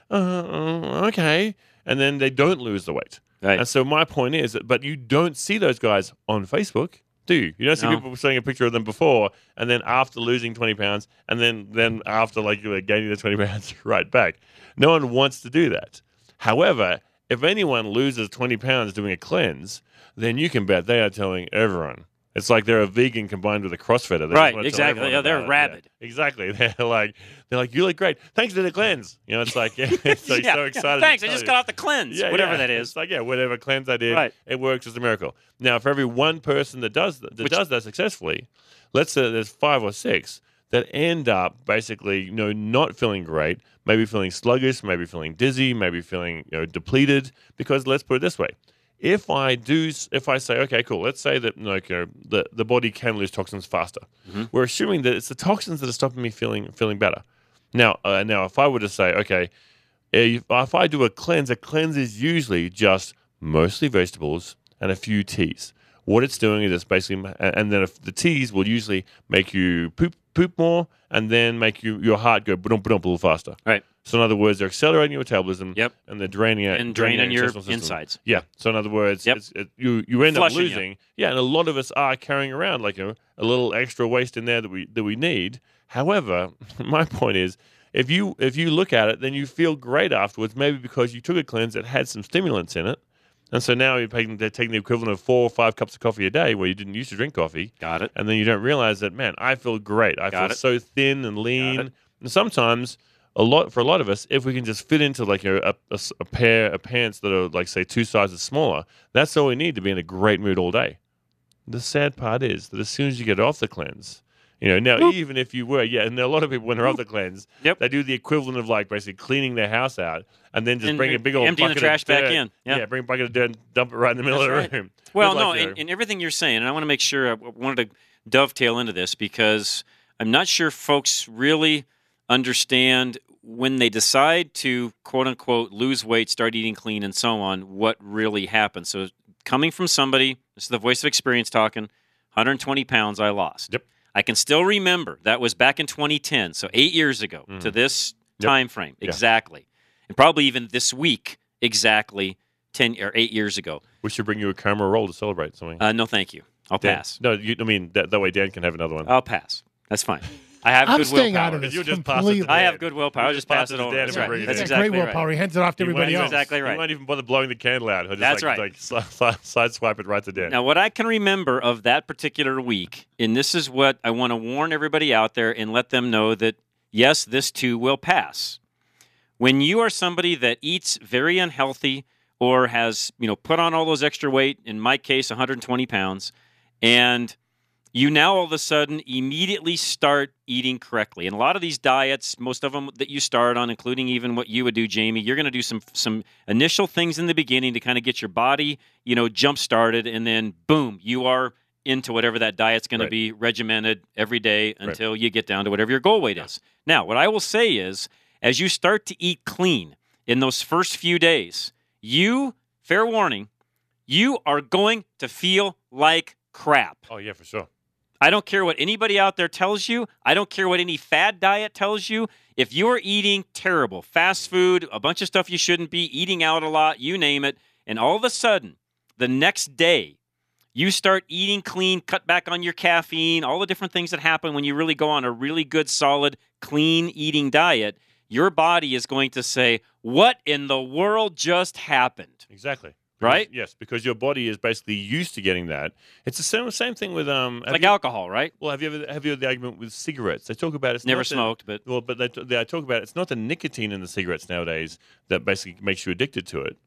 uh, okay. And then they don't lose the weight. Right. And so my point is, that, but you don't see those guys on Facebook, do you? You don't see No. people showing a picture of them before and then after losing twenty pounds and then, then after like you were gaining the twenty pounds right back. No one wants to do that. However, if anyone loses twenty pounds doing a cleanse, then you can bet they are telling everyone. It's like they're a vegan combined with a CrossFitter. They just Right, want to tell exactly. everyone Yeah, they're about it. rabid. Yeah, exactly. They're like, they're like, you look great. Thanks for the cleanse. You know, it's like, yeah, it's like Yeah, so yeah. excited. Thanks, to I tell just you. got off the cleanse, Yeah, whatever yeah. that is. It's like, yeah, whatever cleanse I did, Right. it works as a miracle. Now, for every one person that does that, that does that successfully, let's say there's five or six that end up basically, you know, not feeling great, maybe feeling sluggish, maybe feeling dizzy, maybe feeling, you know, depleted. Because let's put it this way. If I do, if I say, okay, cool, let's say that like, you know, the, the body can lose toxins faster. Mm-hmm. We're assuming that it's the toxins that are stopping me feeling feeling better. Now, uh, now, if I were to say, okay, if, if I do a cleanse, a cleanse is usually just mostly vegetables and a few teas. What it's doing is it's basically, and then if the teas will usually make you poop poop more, and then make you your heart go ba-dum, ba-dum, a little faster. Right. So in other words, they're accelerating your metabolism. Yep. And they're draining out And draining draining out your intestinal system. insides. Yeah. So in other words, Yep. it's, it, you you end Flushing up you. losing. Yeah, and a lot of us are carrying around like a, a little extra waste in there that we that we need. However, my point is, if you if you look at it, then you feel great afterwards. Maybe because you took a cleanse that had some stimulants in it. And so now you're taking, they're taking the equivalent of four or five cups of coffee a day where you didn't used to drink coffee. Got it. And then you don't realize that, man, I feel great. I Got feel it. so thin and lean. And sometimes, a lot for a lot of us, if we can just fit into like a, a, a, a pair of pants that are like, say, two sizes smaller, that's all we need to be in a great mood all day. The sad part is that as soon as you get off the cleanse, you know, now even if you were, yeah, and a lot of people when they're off the cleanse, Yep. they do the equivalent of like basically cleaning their house out and then just And bring a big old emptying the bucket trash of back dirt. in. Yeah. bring a bucket of dirt and dump it right in the middle That's of right. the room. Well, Look no, like in, you're- in everything you're saying, and I want to make sure I wanted to dovetail into this because I'm not sure folks really understand when they decide to quote unquote lose weight, start eating clean, and so on, what really happens. So, coming from somebody, this is the voice of experience talking, one hundred twenty pounds I lost. Yep. I can still remember that was back in twenty ten, so eight years ago to this Yep. time frame Yeah. exactly, and probably even this week exactly ten or eight years ago. We should bring you a camera roll to celebrate something. Uh, no, thank you. I'll Dan- pass. No, you, I mean that, that way Dan can have another one. I'll pass. That's fine. I have I'm good staying willpower. out of this You just pass it completely. to I Dan. have good willpower. I'll You just just pass pass it it to over. Dan That's and right. bring it That's in. exactly Great right. willpower. He hands it off to You everybody won't else. even- Exactly right. You won't even bother blowing the candle out. He'll just That's like, right. like side, side, side swipe it right to Dan. Now, what I can remember of that particular week, and this is what I want to warn everybody out there and let them know that, yes, this too will pass. When you are somebody that eats very unhealthy or has, you know, put on all those extra weight, in my case, one hundred twenty pounds, and you now all of a sudden immediately start eating correctly. And a lot of these diets, most of them that you start on, including even what you would do, Jamie, you're going to do some some initial things in the beginning to kind of get your body, you know, jump started, and then boom, you are into whatever that diet's going Right. to be regimented every day until you get down to whatever your goal weight is. Now, what I will say is, as you start to eat clean in those first few days, you, fair warning, you are going to feel like crap. Oh yeah, for sure. I don't care what anybody out there tells you. I don't care what any fad diet tells you. If you're eating terrible, fast food, a bunch of stuff you shouldn't be, eating out a lot, you name it, and all of a sudden, the next day, you start eating clean, cut back on your caffeine, all the different things that happen when you really go on a really good, solid, clean eating diet, your body is going to say, what in the world just happened? Exactly. Right? Because- yes, because your body is basically used to getting that. It's the same same thing with um. have Like you- alcohol, right? Well, have you ever have you had the argument with cigarettes? They talk about it's Never not the- smoked, but well, but they, they talk about it's not the nicotine in the cigarettes nowadays that basically makes you addicted to it.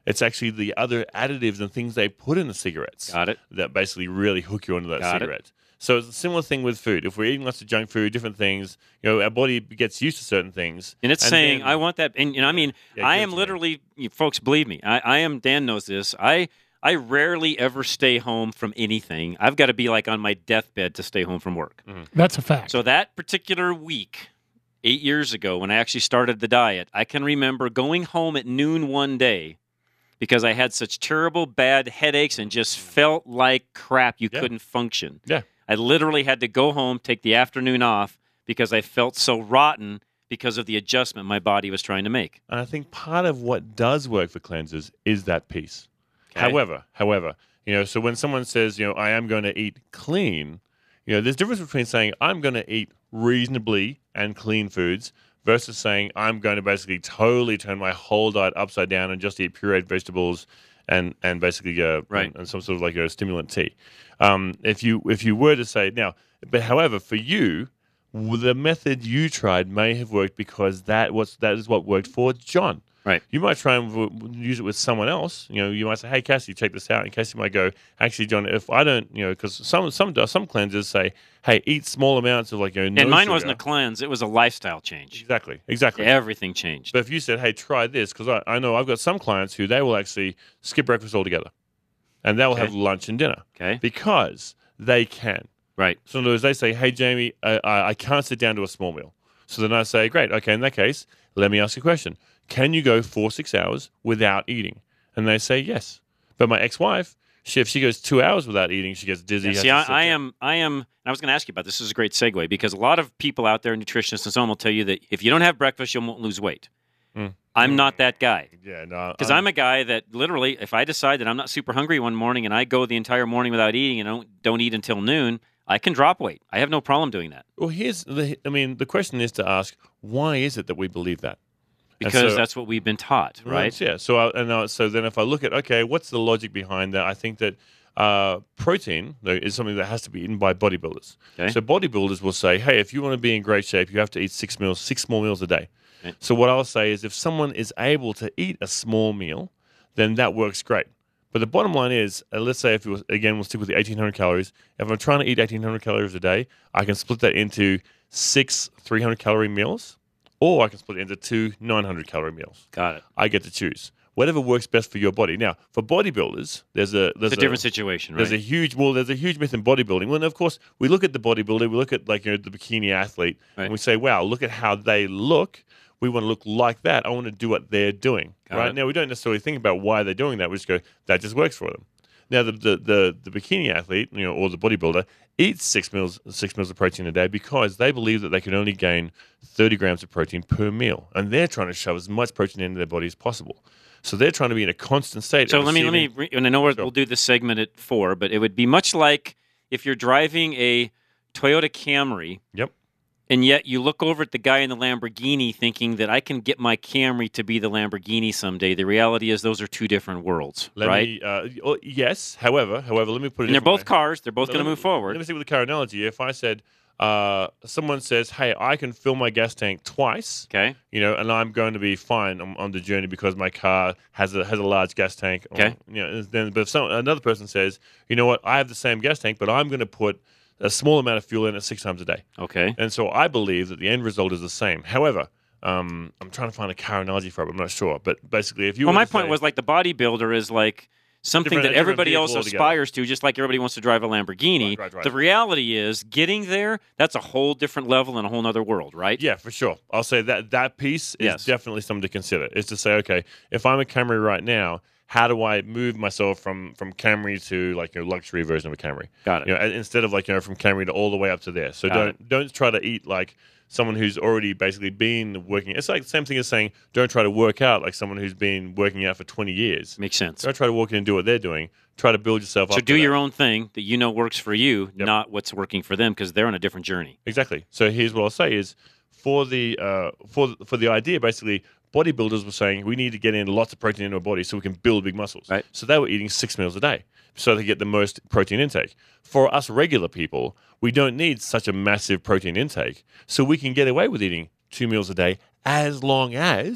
It's actually the other additives and things they put in the cigarettes. Got it. That basically really hook you onto that Got it. cigarette. So it's a similar thing with food. If we're eating lots of junk food, different things, you know, our body gets used to certain things. And it's saying, then- I want that. And, you know, I mean, Yeah, I give it am to me. literally, you folks, believe me, I, I am, Dan knows this. I I rarely ever stay home from anything. I've got to be like on my deathbed to stay home from work. That's a fact. So that particular week, eight years ago, when I actually started the diet, I can remember going home at noon one day because I had such terrible bad headaches and just felt like crap. You Yeah. couldn't function. Yeah. I literally had to go home, take the afternoon off because I felt so rotten because of the adjustment my body was trying to make. And I think part of what does work for cleansers is that piece. Okay. However, however, you know, so when someone says, you know, I am going to eat clean, you know, there's a difference between saying I'm going to eat reasonably and clean foods versus saying I'm going to basically totally turn my whole diet upside down and just eat pureed vegetables and and basically uh, Right. and, and some sort of like a stimulant tea. Um, if you if you were to say now, but however, for you, w- the method you tried may have worked because that was that is what worked for John. Right. You might try and w- w- use it with someone else. You know, you might say, "Hey, Cassie, check this out." And Cassie might go, "Actually, John, if I don't, you know, because some some some cleansers say, hey, eat small amounts of like, you know, no and mine sugar." wasn't a cleanse; it was a lifestyle change. Exactly, exactly. Everything changed. But if you said, "Hey, try this," because I, I know I've got some clients who they will actually skip breakfast altogether, and they'll Okay. have lunch and dinner, Okay. because they can. Right. So in other words, they say, "Hey, Jamie, I, I I can't sit down to a small meal." So then I say, "Great, okay. In that case, let me ask you a question. Can you go four six hours without eating?" And they say yes. But my ex-wife, she, if she goes two hours without eating, she gets dizzy. Yeah, has see, to I, sit I down. am, I am, and I was going to ask you about this. This is a great segue because a lot of people out there, nutritionists and so on, will tell you that if you don't have breakfast, you won't lose weight. Mm. I'm not that guy. Yeah, no. Because I'm a guy that literally, if I decide that I'm not super hungry one morning and I go the entire morning without eating and don't, don't eat until noon, I can drop weight. I have no problem doing that. Well, here's the. I mean, the question is to ask: why is it that we believe that? And Because so- that's what we've been taught, right? Right, yeah. So, I, and uh, so then if I look at, okay, what's the logic behind that? I think that uh, protein though, is something that has to be eaten by bodybuilders. Okay. So bodybuilders will say, hey, if you want to be in great shape, you have to eat six meals, six small meals a day. Okay. So what I'll say is if someone is able to eat a small meal, then that works great. But the bottom line is, uh, let's say if it was, again, we'll stick with the eighteen hundred calories. If I'm trying to eat eighteen hundred calories a day, I can split that into six three hundred calorie meals, or I can split it into two nine hundred calorie meals. Got it. I get to choose whatever works best for your body. Now, for bodybuilders, there's a there's It's a different situation, There's right? a huge well, there's a huge myth in bodybuilding. Well, and of course, we look at the bodybuilder, we look at like you know the bikini athlete, Right. and we say, "Wow, look at how they look. We want to look like that. I want to do what they're doing." Got right it. now, we don't necessarily think about why they're doing that. We just go, "That just works for them." Now, the the the, the bikini athlete, you know, or the bodybuilder eats six meals six meals of protein a day because they believe that they can only gain thirty grams of protein per meal, and they're trying to shove as much protein into their body as possible. So they're trying to be in a constant state. So of let me let me, receiving- re- and I know we're, we'll do this segment at four, but it would be much like if you're driving a Toyota Camry. Yep. And yet you look over at the guy in the Lamborghini thinking that I can get my Camry to be the Lamborghini someday. The reality is those are two different worlds, Let right? me, uh, oh, yes. However, however, let me put it. And they're different both way. cars. They're both So going to let move me- forward. Let me see with the car analogy. If I said, uh, someone says, "Hey, I can fill my gas tank twice," Okay. you know, and I'm going to be fine on, on the journey because my car has a has a large gas tank. or- Okay. you know, then but if some another person says, "You know what? I have the same gas tank, but I'm going to put a small amount of fuel in it six times a day." Okay. And so I believe that the end result is the same. However, um, I'm trying to find a car analogy for it. But I'm not sure. But basically, if you Well, were my to point say- was like the bodybuilder is like something Different- that a different everybody else vehicle altogether. aspires to, just like everybody wants to drive a Lamborghini. Right, right, right. The reality is getting there, that's a whole different level and a whole other world, right? Yeah, for sure. I'll say that that piece is Yes. definitely something to consider. Is to say, okay, if I'm a Camry right now, how do I move myself from from Camry to like a luxury version of a Camry? Got it. You know, and- instead of like you know from Camry to all the way up to there. So Got don't don't try to eat like someone who's already basically been working. It's like the same thing as saying don't try to work out like someone who's been working out for twenty years. Makes sense. Don't try to walk in and do what they're doing. Try to build yourself So up. do to your that. own thing that you know works for you, not what's working for them, because they're on a different journey. Exactly. So here's what I'll say is for the uh, for for the idea, basically, bodybuilders were saying we need to get in lots of protein into our body so we can build big muscles. Right. So they were eating six meals a day so they get the most protein intake. For us regular people, we don't need such a massive protein intake, so we can get away with eating two meals a day as long as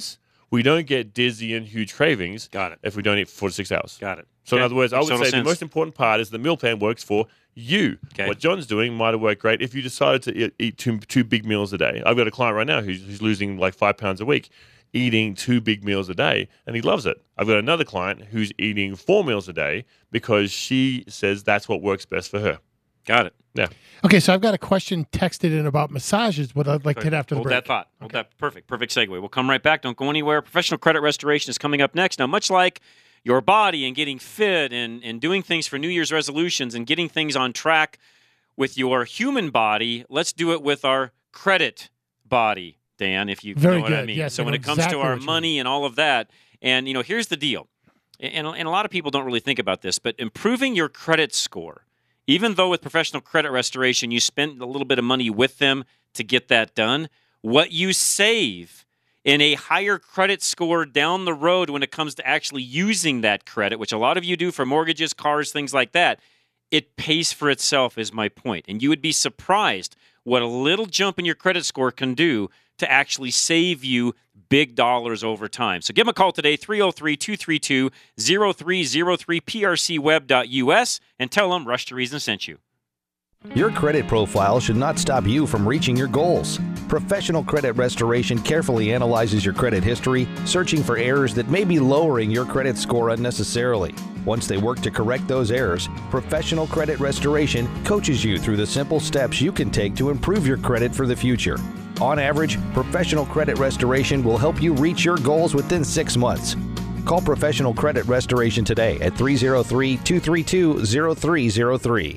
we don't get dizzy and huge cravings. Got it. If we don't eat for four to six hours. Got it. So Okay. in other words, I Makes would total say sense. the most important part is the meal plan works for you. Okay. What John's doing might have worked great if you decided to eat, eat two, two big meals a day. I've got a client right now who's, who's losing like five pounds a week, eating two big meals a day, and he loves it. I've got another client who's eating four meals a day because she says that's what works best for her. Got it. Yeah. Okay, so I've got a question texted in about massages, but I'd like to hit after the Hold break. that thought. Hold that. Perfect. Perfect segue. We'll come right back. Don't go anywhere. Professional credit restoration is coming up next. Now, much like your body and getting fit and, and doing things for New Year's resolutions and getting things on track with your human body, let's do it with our credit body, Dan, if you Very know what I good. mean. Yes, so I when know it comes exactly to our what you money and all of that, and, you know, here's the deal. And, and a lot of people don't really think about this, but improving your credit score, even though with professional credit restoration, you spend a little bit of money with them to get that done, what you save in a higher credit score down the road when it comes to actually using that credit, which a lot of you do for mortgages, cars, things like that, it pays for itself is my point. And you would be surprised what a little jump in your credit score can do to actually save you big dollars over time. So give them a call today, three oh three, two three two, oh three oh three, p r c web dot u s, and tell them Rush to Reason sent you. Your credit profile should not stop you from reaching your goals. Professional Credit Restoration carefully analyzes your credit history, searching for errors that may be lowering your credit score unnecessarily. Once they work to correct those errors, Professional Credit Restoration coaches you through the simple steps you can take to improve your credit for the future. On average, Professional Credit Restoration will help you reach your goals within six months. Call Professional Credit Restoration today at three oh three, two three two, oh three oh three.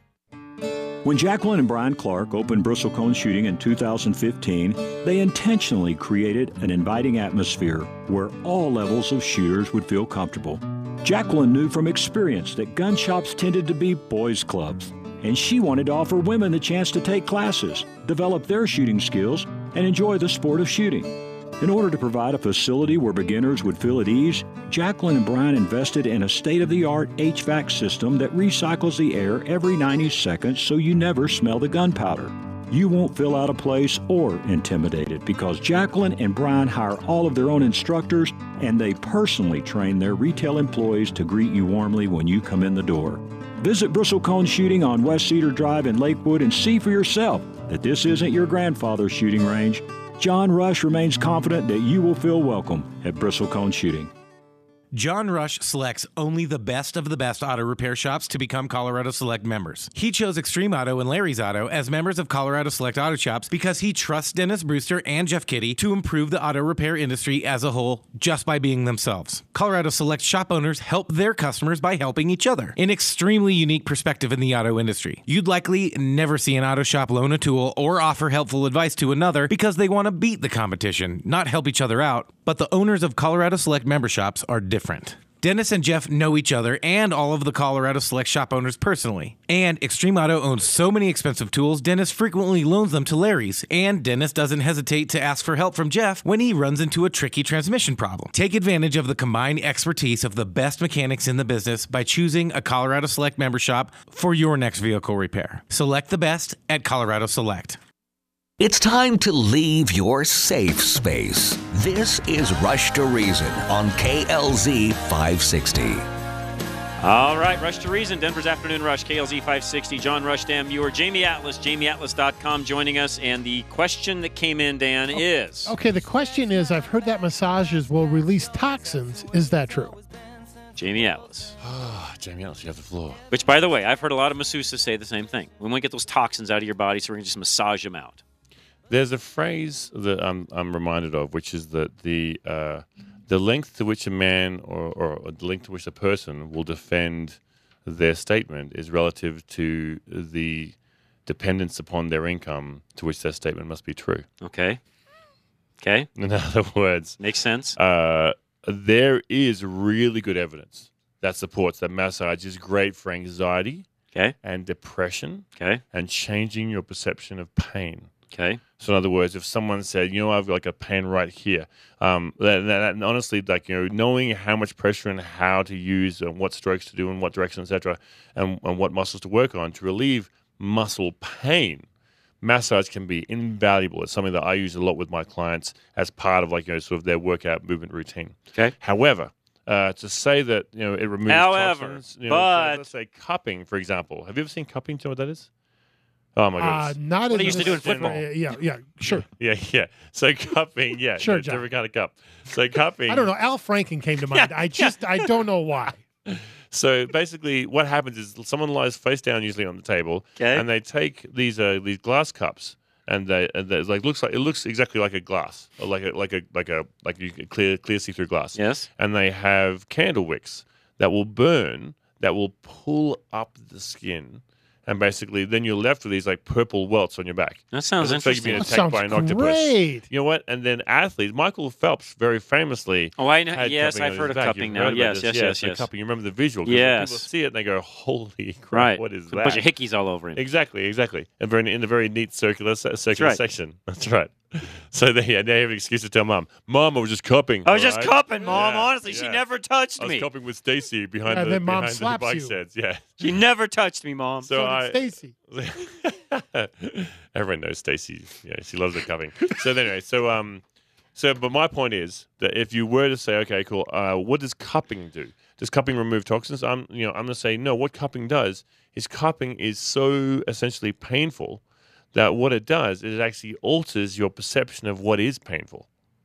When Jacqueline and Brian Clark opened Bristlecone Shooting in two thousand fifteen, they intentionally created an inviting atmosphere where all levels of shooters would feel comfortable. Jacqueline knew from experience that gun shops tended to be boys' clubs, and she wanted to offer women the chance to take classes, develop their shooting skills, and enjoy the sport of shooting. In order to provide a facility where beginners would feel at ease, Jacqueline and Brian invested in a state-of-the-art H V A C system that recycles the air every ninety seconds so you never smell the gunpowder. You won't feel out of place or intimidated because Jacqueline and Brian hire all of their own instructors and they personally train their retail employees to greet you warmly when you come in the door. Visit Bristlecone Shooting on West Cedar Drive in Lakewood and see for yourself that this isn't your grandfather's shooting range. John Rush remains confident that you will feel welcome at Bristlecone Shooting. John Rush selects only the best of the best auto repair shops to become Colorado Select members. He chose Extreme Auto and Larry's Auto as members of Colorado Select Auto Shops because he trusts Dennis Brewster and Jeff Kitty to improve the auto repair industry as a whole just by being themselves. Colorado Select shop owners help their customers by helping each other. An extremely unique perspective in the auto industry. You'd likely never see an auto shop loan a tool or offer helpful advice to another because they want to beat the competition, not help each other out. But the owners of Colorado Select member shops are different. Dennis and Jeff know each other and all of the Colorado Select shop owners personally. And Extreme Auto owns so many expensive tools, Dennis frequently loans them to Larry's. And Dennis doesn't hesitate to ask for help from Jeff when he runs into a tricky transmission problem. Take advantage of the combined expertise of the best mechanics in the business by choosing a Colorado Select member shop for your next vehicle repair. Select the best at Colorado Select. It's time to leave your safe space. This is Rush to Reason on K L Z five sixty. All right, Rush to Reason, Denver's Afternoon Rush, K L Z five sixty. John Rush, Dan Muir, Jamie Atlas, jamie atlas dot com joining us. And the question that came in, Dan, is... Okay, the question is, I've heard that massages will release toxins. Is that true? Jamie Atlas. Jamie Atlas, you have the floor. Which, by the way, I've heard a lot of masseuses say the same thing. We want to get those toxins out of your body, so we're going to just massage them out. There's a phrase that I'm I'm reminded of, which is that the uh, the length to which a man or, or the length to which a person will defend their statement is relative to the dependence upon their income to which their statement must be true. Okay. Okay. In other words, makes sense. Uh, there is really good evidence that supports that massage is great for anxiety, okay, and depression, okay, and changing your perception of pain. Okay. So in other words, if someone said, you know, I've got like a pain right here, um, that, that, and honestly, like, you know, knowing how much pressure and how to use and what strokes to do and what direction, et cetera, and, and what muscles to work on to relieve muscle pain massage can be invaluable. It's something that I use a lot with my clients as part of like you know sort of their workout movement routine. Okay. However, uh, to say that you know it removes However, toxins, you know, but let's say cupping, for example. Have you ever seen cupping? Do you know what that is? Oh my Uh, goodness! not What in they used to do in this- football. Yeah, yeah, sure. Yeah, yeah. So cupping, yeah, Sure, yeah, John. different kind of cup. So cupping. I don't know. Al Franken came to mind. I just, I don't know why. So basically, what happens is someone lies face down, usually on the table, Okay. and they take these uh, these glass cups, and they and they, like looks like it looks exactly like a glass, or like a like a like a like you can clear clear see through glass. Yes. And they have candle wicks that will burn, that will pull up the skin. And basically, then you're left with these like purple welts on your back. That sounds It looks like you've been interesting. attacked That by an sounds octopus. great. You know what? And then athletes, Michael Phelps, very famously. Oh, I know. had Yes, cupping I've on heard his of back. cupping You've now. heard about Yes, this. yes, yeah, yes, so yes. Cupping. You remember the visual? 'cause Yes. People see it and they go, "Holy crap! Right. What is A that?" bunch of hickeys all over him. Exactly, exactly. And very in a very neat circular se- circular right. section. That's right. So they, yeah, they have an excuse to tell mom, "Mom, I was just cupping." I was just all cupping, Mom. Yeah, Honestly, she yeah. never touched I was me. cupping with Stacy behind Yeah, the then Mom behind the slaps bike you. sheds. Yeah. She never touched me, Mom. So So I, did Stacy. everyone knows Stacy. Yeah, she loves the cupping. So anyway, so um, so but my point is that if you were to say, okay, cool, uh, what does cupping do? Does cupping remove toxins? I'm, you know, I'm going to say no. What cupping does is cupping is so essentially painful that what it does is it actually alters your perception of what is painful.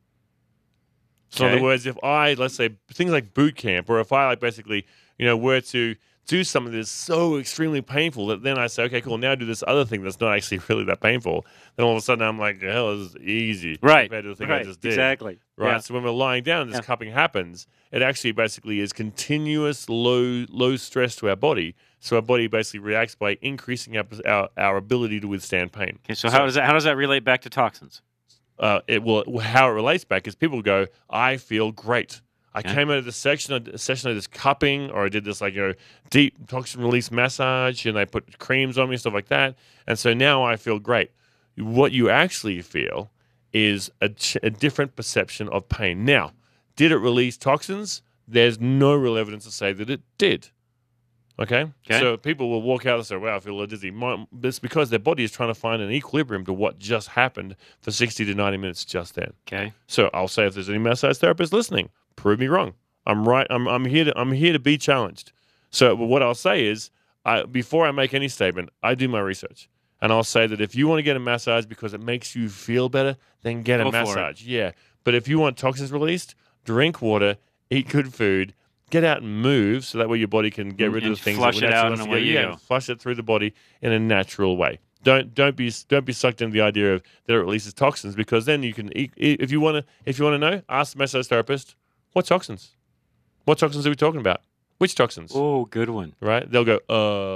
So in Okay. other words, if I, let's say, things like boot camp, or if I like basically, you know, were to do something that's so extremely painful that then I say, okay, cool, now do this other thing that's not actually really that painful, then all of a sudden I'm like, hell, this is easy. Right. Compared to the thing right. I just did. Exactly. Right. Yeah. So when we're lying down and this Yeah. cupping happens, it actually basically is continuous low low stress to our body. So our body basically reacts by increasing our our, our ability to withstand pain. Okay, so, how does that how does that relate back to toxins? Uh, it will how it relates back is people go, I feel great. I Okay. came out of this section, a session of this cupping, or I did this like you know deep toxin release massage, and they put creams on me and stuff like that, and so now I feel great. What you actually feel is a, ch- a different perception of pain. Now, did it release toxins? There's no real evidence to say that it did. Okay? Okay. So people will walk out and say, wow, I feel a little dizzy. My- It's because their body is trying to find an equilibrium to what just happened for sixty to ninety minutes just then. Okay. So I'll say if there's any massage therapists listening, prove me wrong. I'm right. I'm, I'm here to I'm here to be challenged. So what I'll say is, I, before I make any statement, I do my research. And I'll say that if you want to get a massage because it makes you feel better, then get Go a for it. massage. Yeah. But if you want toxins released, drink water, eat good food, get out and move so that way your body can get rid And of the things flush that it naturally out wants and to away get- you yeah, go. flush it through the body in a natural way. Don't don't be don't be sucked into the idea of that it releases toxins, because then you can eat, if you want to if you want to know, ask the massage therapist, what toxins? What toxins are we talking about? Which toxins? Oh, good one. Right? They'll go,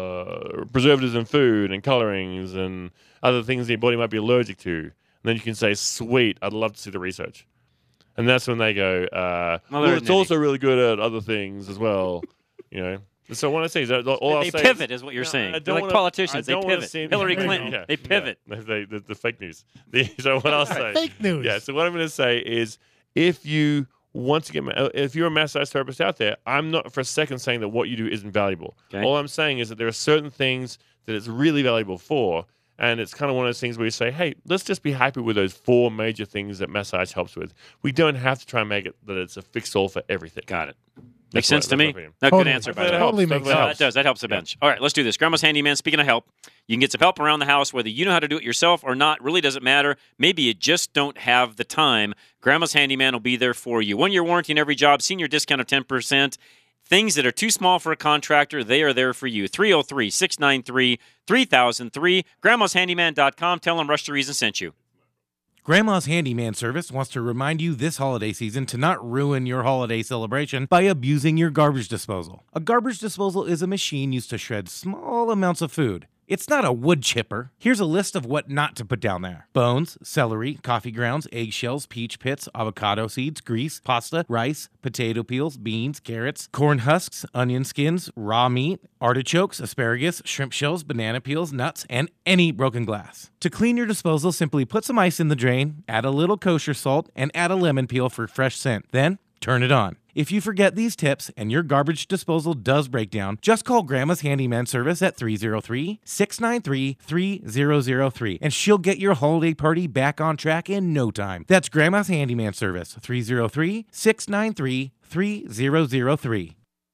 uh, preservatives in food and colorings and other things that your body might be allergic to. And then you can say, sweet, I'd love to see the research. And that's when they go, uh, Well, well, they're it's nitty. also really good at other things as well. You know? So what I say is, that all I'll They say pivot is what you're saying. I They're don't like wanna- politicians, I they don't wanna pivot. seem- Hillary Clinton, Yeah, they pivot. yeah. They, the, the fake news. The, so what I'll say, Fake news. Yeah. So what I'm going to say is, if you want to get, ma- if you're a massage therapist out there, I'm not for a second saying that what you do isn't valuable. Okay. All I'm saying is that there are certain things that it's really valuable for. And it's kind of one of those things where you say, hey, let's just be happy with those four major things that massage helps with. We don't have to try and make it that it's a fix-all for everything. Got it. That's Makes sense my- to that's my me. opinion. Not Totally. good answer, by That the way. helps. Totally That makes really No, helps. that does. That helps a bunch. All right, let's do this. Grandma's Handyman, speaking of help, you can get some help around the house, whether you know how to do it yourself or not. Really doesn't matter. Maybe you just don't have the time. Grandma's Handyman will be there for you. One-year warranty in every job, senior discount of ten percent. Things that are too small for a contractor, they are there for you. three oh three, six nine three, three thousand three. grandmas handyman dot com. Tell them Rush to Reason sent you. Grandma's Handyman Service wants to remind you this holiday season to not ruin your holiday celebration by abusing your garbage disposal. A garbage disposal is a machine used to shred small amounts of food. It's not a wood chipper. Here's a list of what not to put down there: bones, celery, coffee grounds, eggshells, peach pits, avocado seeds, grease, pasta, rice, potato peels, beans, carrots, corn husks, onion skins, raw meat, artichokes, asparagus, shrimp shells, banana peels, nuts, and any broken glass. To clean your disposal, simply put some ice in the drain, add a little kosher salt, and add a lemon peel for fresh scent. Then turn it on. If you forget these tips and your garbage disposal does break down, just call Grandma's Handyman Service at three oh three, six nine three, three thousand three and she'll get your holiday party back on track in no time. That's Grandma's Handyman Service, three oh three, six nine three, three thousand three.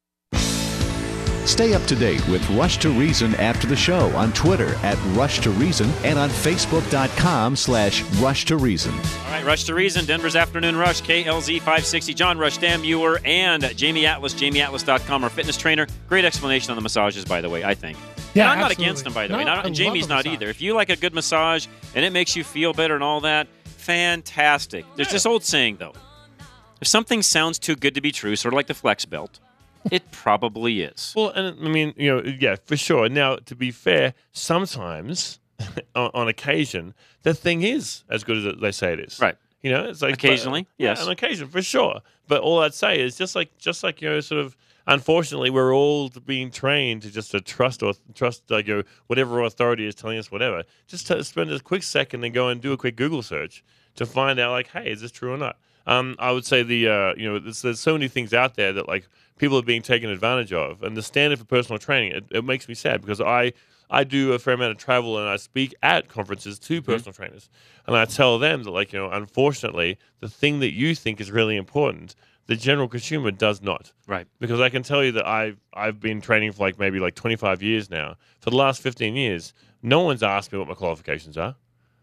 Stay up to date with Rush to Reason after the show on Twitter at Rush to Reason and on Facebook.com slash Rush to Reason. All right, Rush to Reason, Denver's Afternoon Rush, K L Z five sixty. John Rush, Dan Muir, and Jamie Atlas, jamie atlas dot com, our fitness trainer. Great explanation on the massages, by the way, I think. Yeah, and I'm not absolutely. against them, by the No, way. Not, I and love Jamie's a not massage. either. If you like a good massage and it makes you feel better and all that, fantastic. There's this old saying, though. If something sounds too good to be true, sort of like the flex belt, it probably is. Well, and I mean, you know, yeah, for sure. Now, to be fair, sometimes, on, on occasion, the thing is as good as they say it is. Right. You know, it's like Occasionally, but, yeah, yes. on occasion for sure. But all I'd say is just like, just like you know, sort of. Unfortunately, we're all being trained to just to trust or trust like you know, whatever authority is telling us whatever. Just to spend a quick second and go and do a quick Google search to find out like, hey, is this true or not? Um, I would say the uh, you know, there's, there's so many things out there that like people are being taken advantage of, and the standard for personal training it, it makes me sad because I. I do a fair amount of travel and I speak at conferences to personal mm-hmm. trainers. And I tell them that, like, you know, unfortunately, the thing that you think is really important, the general consumer does not. Right. Because I can tell you that I've, I've been training for like maybe like twenty-five years now. For the last fifteen years, no one's asked me what my qualifications are.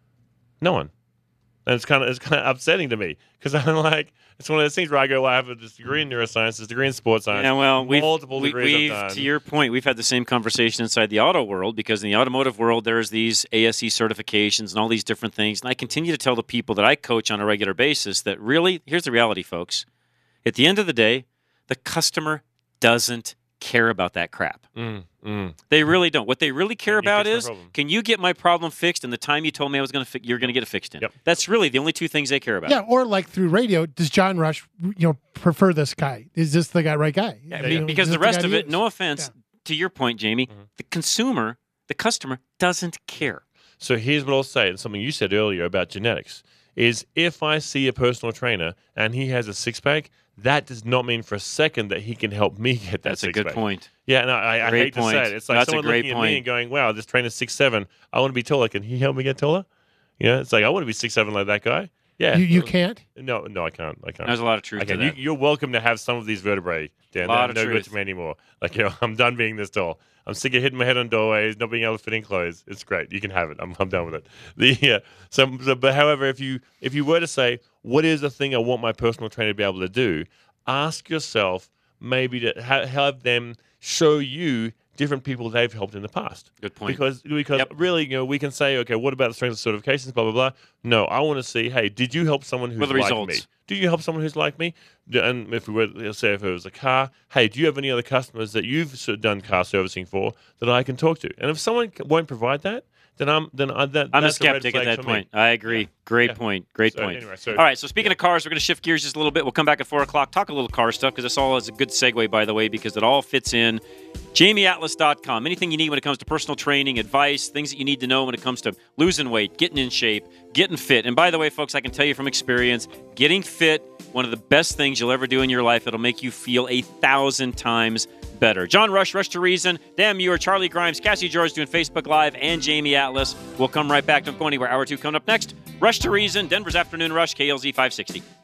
No one. And it's kind of it's kind of upsetting to me because I'm like, it's one of those things where I go, well, I have a degree in neuroscience, a degree in sports science, yeah, well, we've, multiple we, degrees we've, I've done. To your point, we've had the same conversation inside the auto world because in the automotive world, there's these A S E certifications and all these different things. And I continue to tell the people that I coach on a regular basis that really, here's the reality, folks. At the end of the day, the customer doesn't care about that crap. Mm, mm. They really don't. What they really care Can you about fix my is, problem? can you get my problem fixed in the time you told me I was going to fi- you're going to get it fixed in? Yep. That's really the only two things they care about. Yeah, or like through radio, does John Rush, you know, prefer this guy? Is this the guy, right guy? Yeah, You be- know, because is the this rest guy of he it, is? no offense, to your point, Jamie, Mm-hmm. the consumer, the customer doesn't care. So here's what I'll say, and something you said earlier about genetics, is if I see a personal trainer and he has a six-pack, that does not mean for a second that he can help me get that That's a six-pack. good point. Yeah, no, I, I Great hate point. to say it. It's like That's a someone great looking at point. me and going, wow, this trainer's six seven. I want to be taller. Can he help me get taller? You know, it's like, I want to be six seven like that guy. Yeah. You, you can't? No, no, I can't. I can't. There's a lot of truth I to can. that. You, you're welcome to have some of these vertebrae, Dan. A lot They're of no truth. good to me anymore. Like, you know, I'm done being this tall. I'm sick of hitting my head on doorways, not being able to fit in clothes. It's great. You can have it. I'm, I'm done with it. The uh, so, so, but however, if you if you were to say, what is the thing I want my personal trainer to be able to do? Ask yourself maybe to ha- have them show you different people they've helped in the past. Good point. Because because Yep. really, you know, we can say, okay, what about the strength of certifications, blah blah blah. No, I want to see, hey, did you help someone who's What are the like results? me? Do you help someone who's like me? D- And if we were, let's say, if it was a car, hey, do you have any other customers that you've sort of done car servicing for that I can talk to? And if someone c- won't provide that, then I'm then I, that, I'm a that's red skeptic at flag that for me. point. I agree. Great Yeah. point. Great So, point. anyway, so- all right, so speaking of cars, we're going to shift gears just a little bit. We'll come back at four o'clock, talk a little car stuff, because this all is a good segue, by the way, because it all fits in. jamie atlas dot com. Anything you need when it comes to personal training, advice, things that you need to know when it comes to losing weight, getting in shape, getting fit. And by the way, folks, I can tell you from experience, getting fit, one of the best things you'll ever do in your life. It'll make you feel a thousand times better. John Rush, Rush to Reason, Dan Muir, Charlie Grimes, Cassie George doing Facebook Live, and Jamie Atlas. We'll come right back. Don't go anywhere. Hour two coming up next. Rush to Reason, Denver's Afternoon Rush, K L Z five sixty.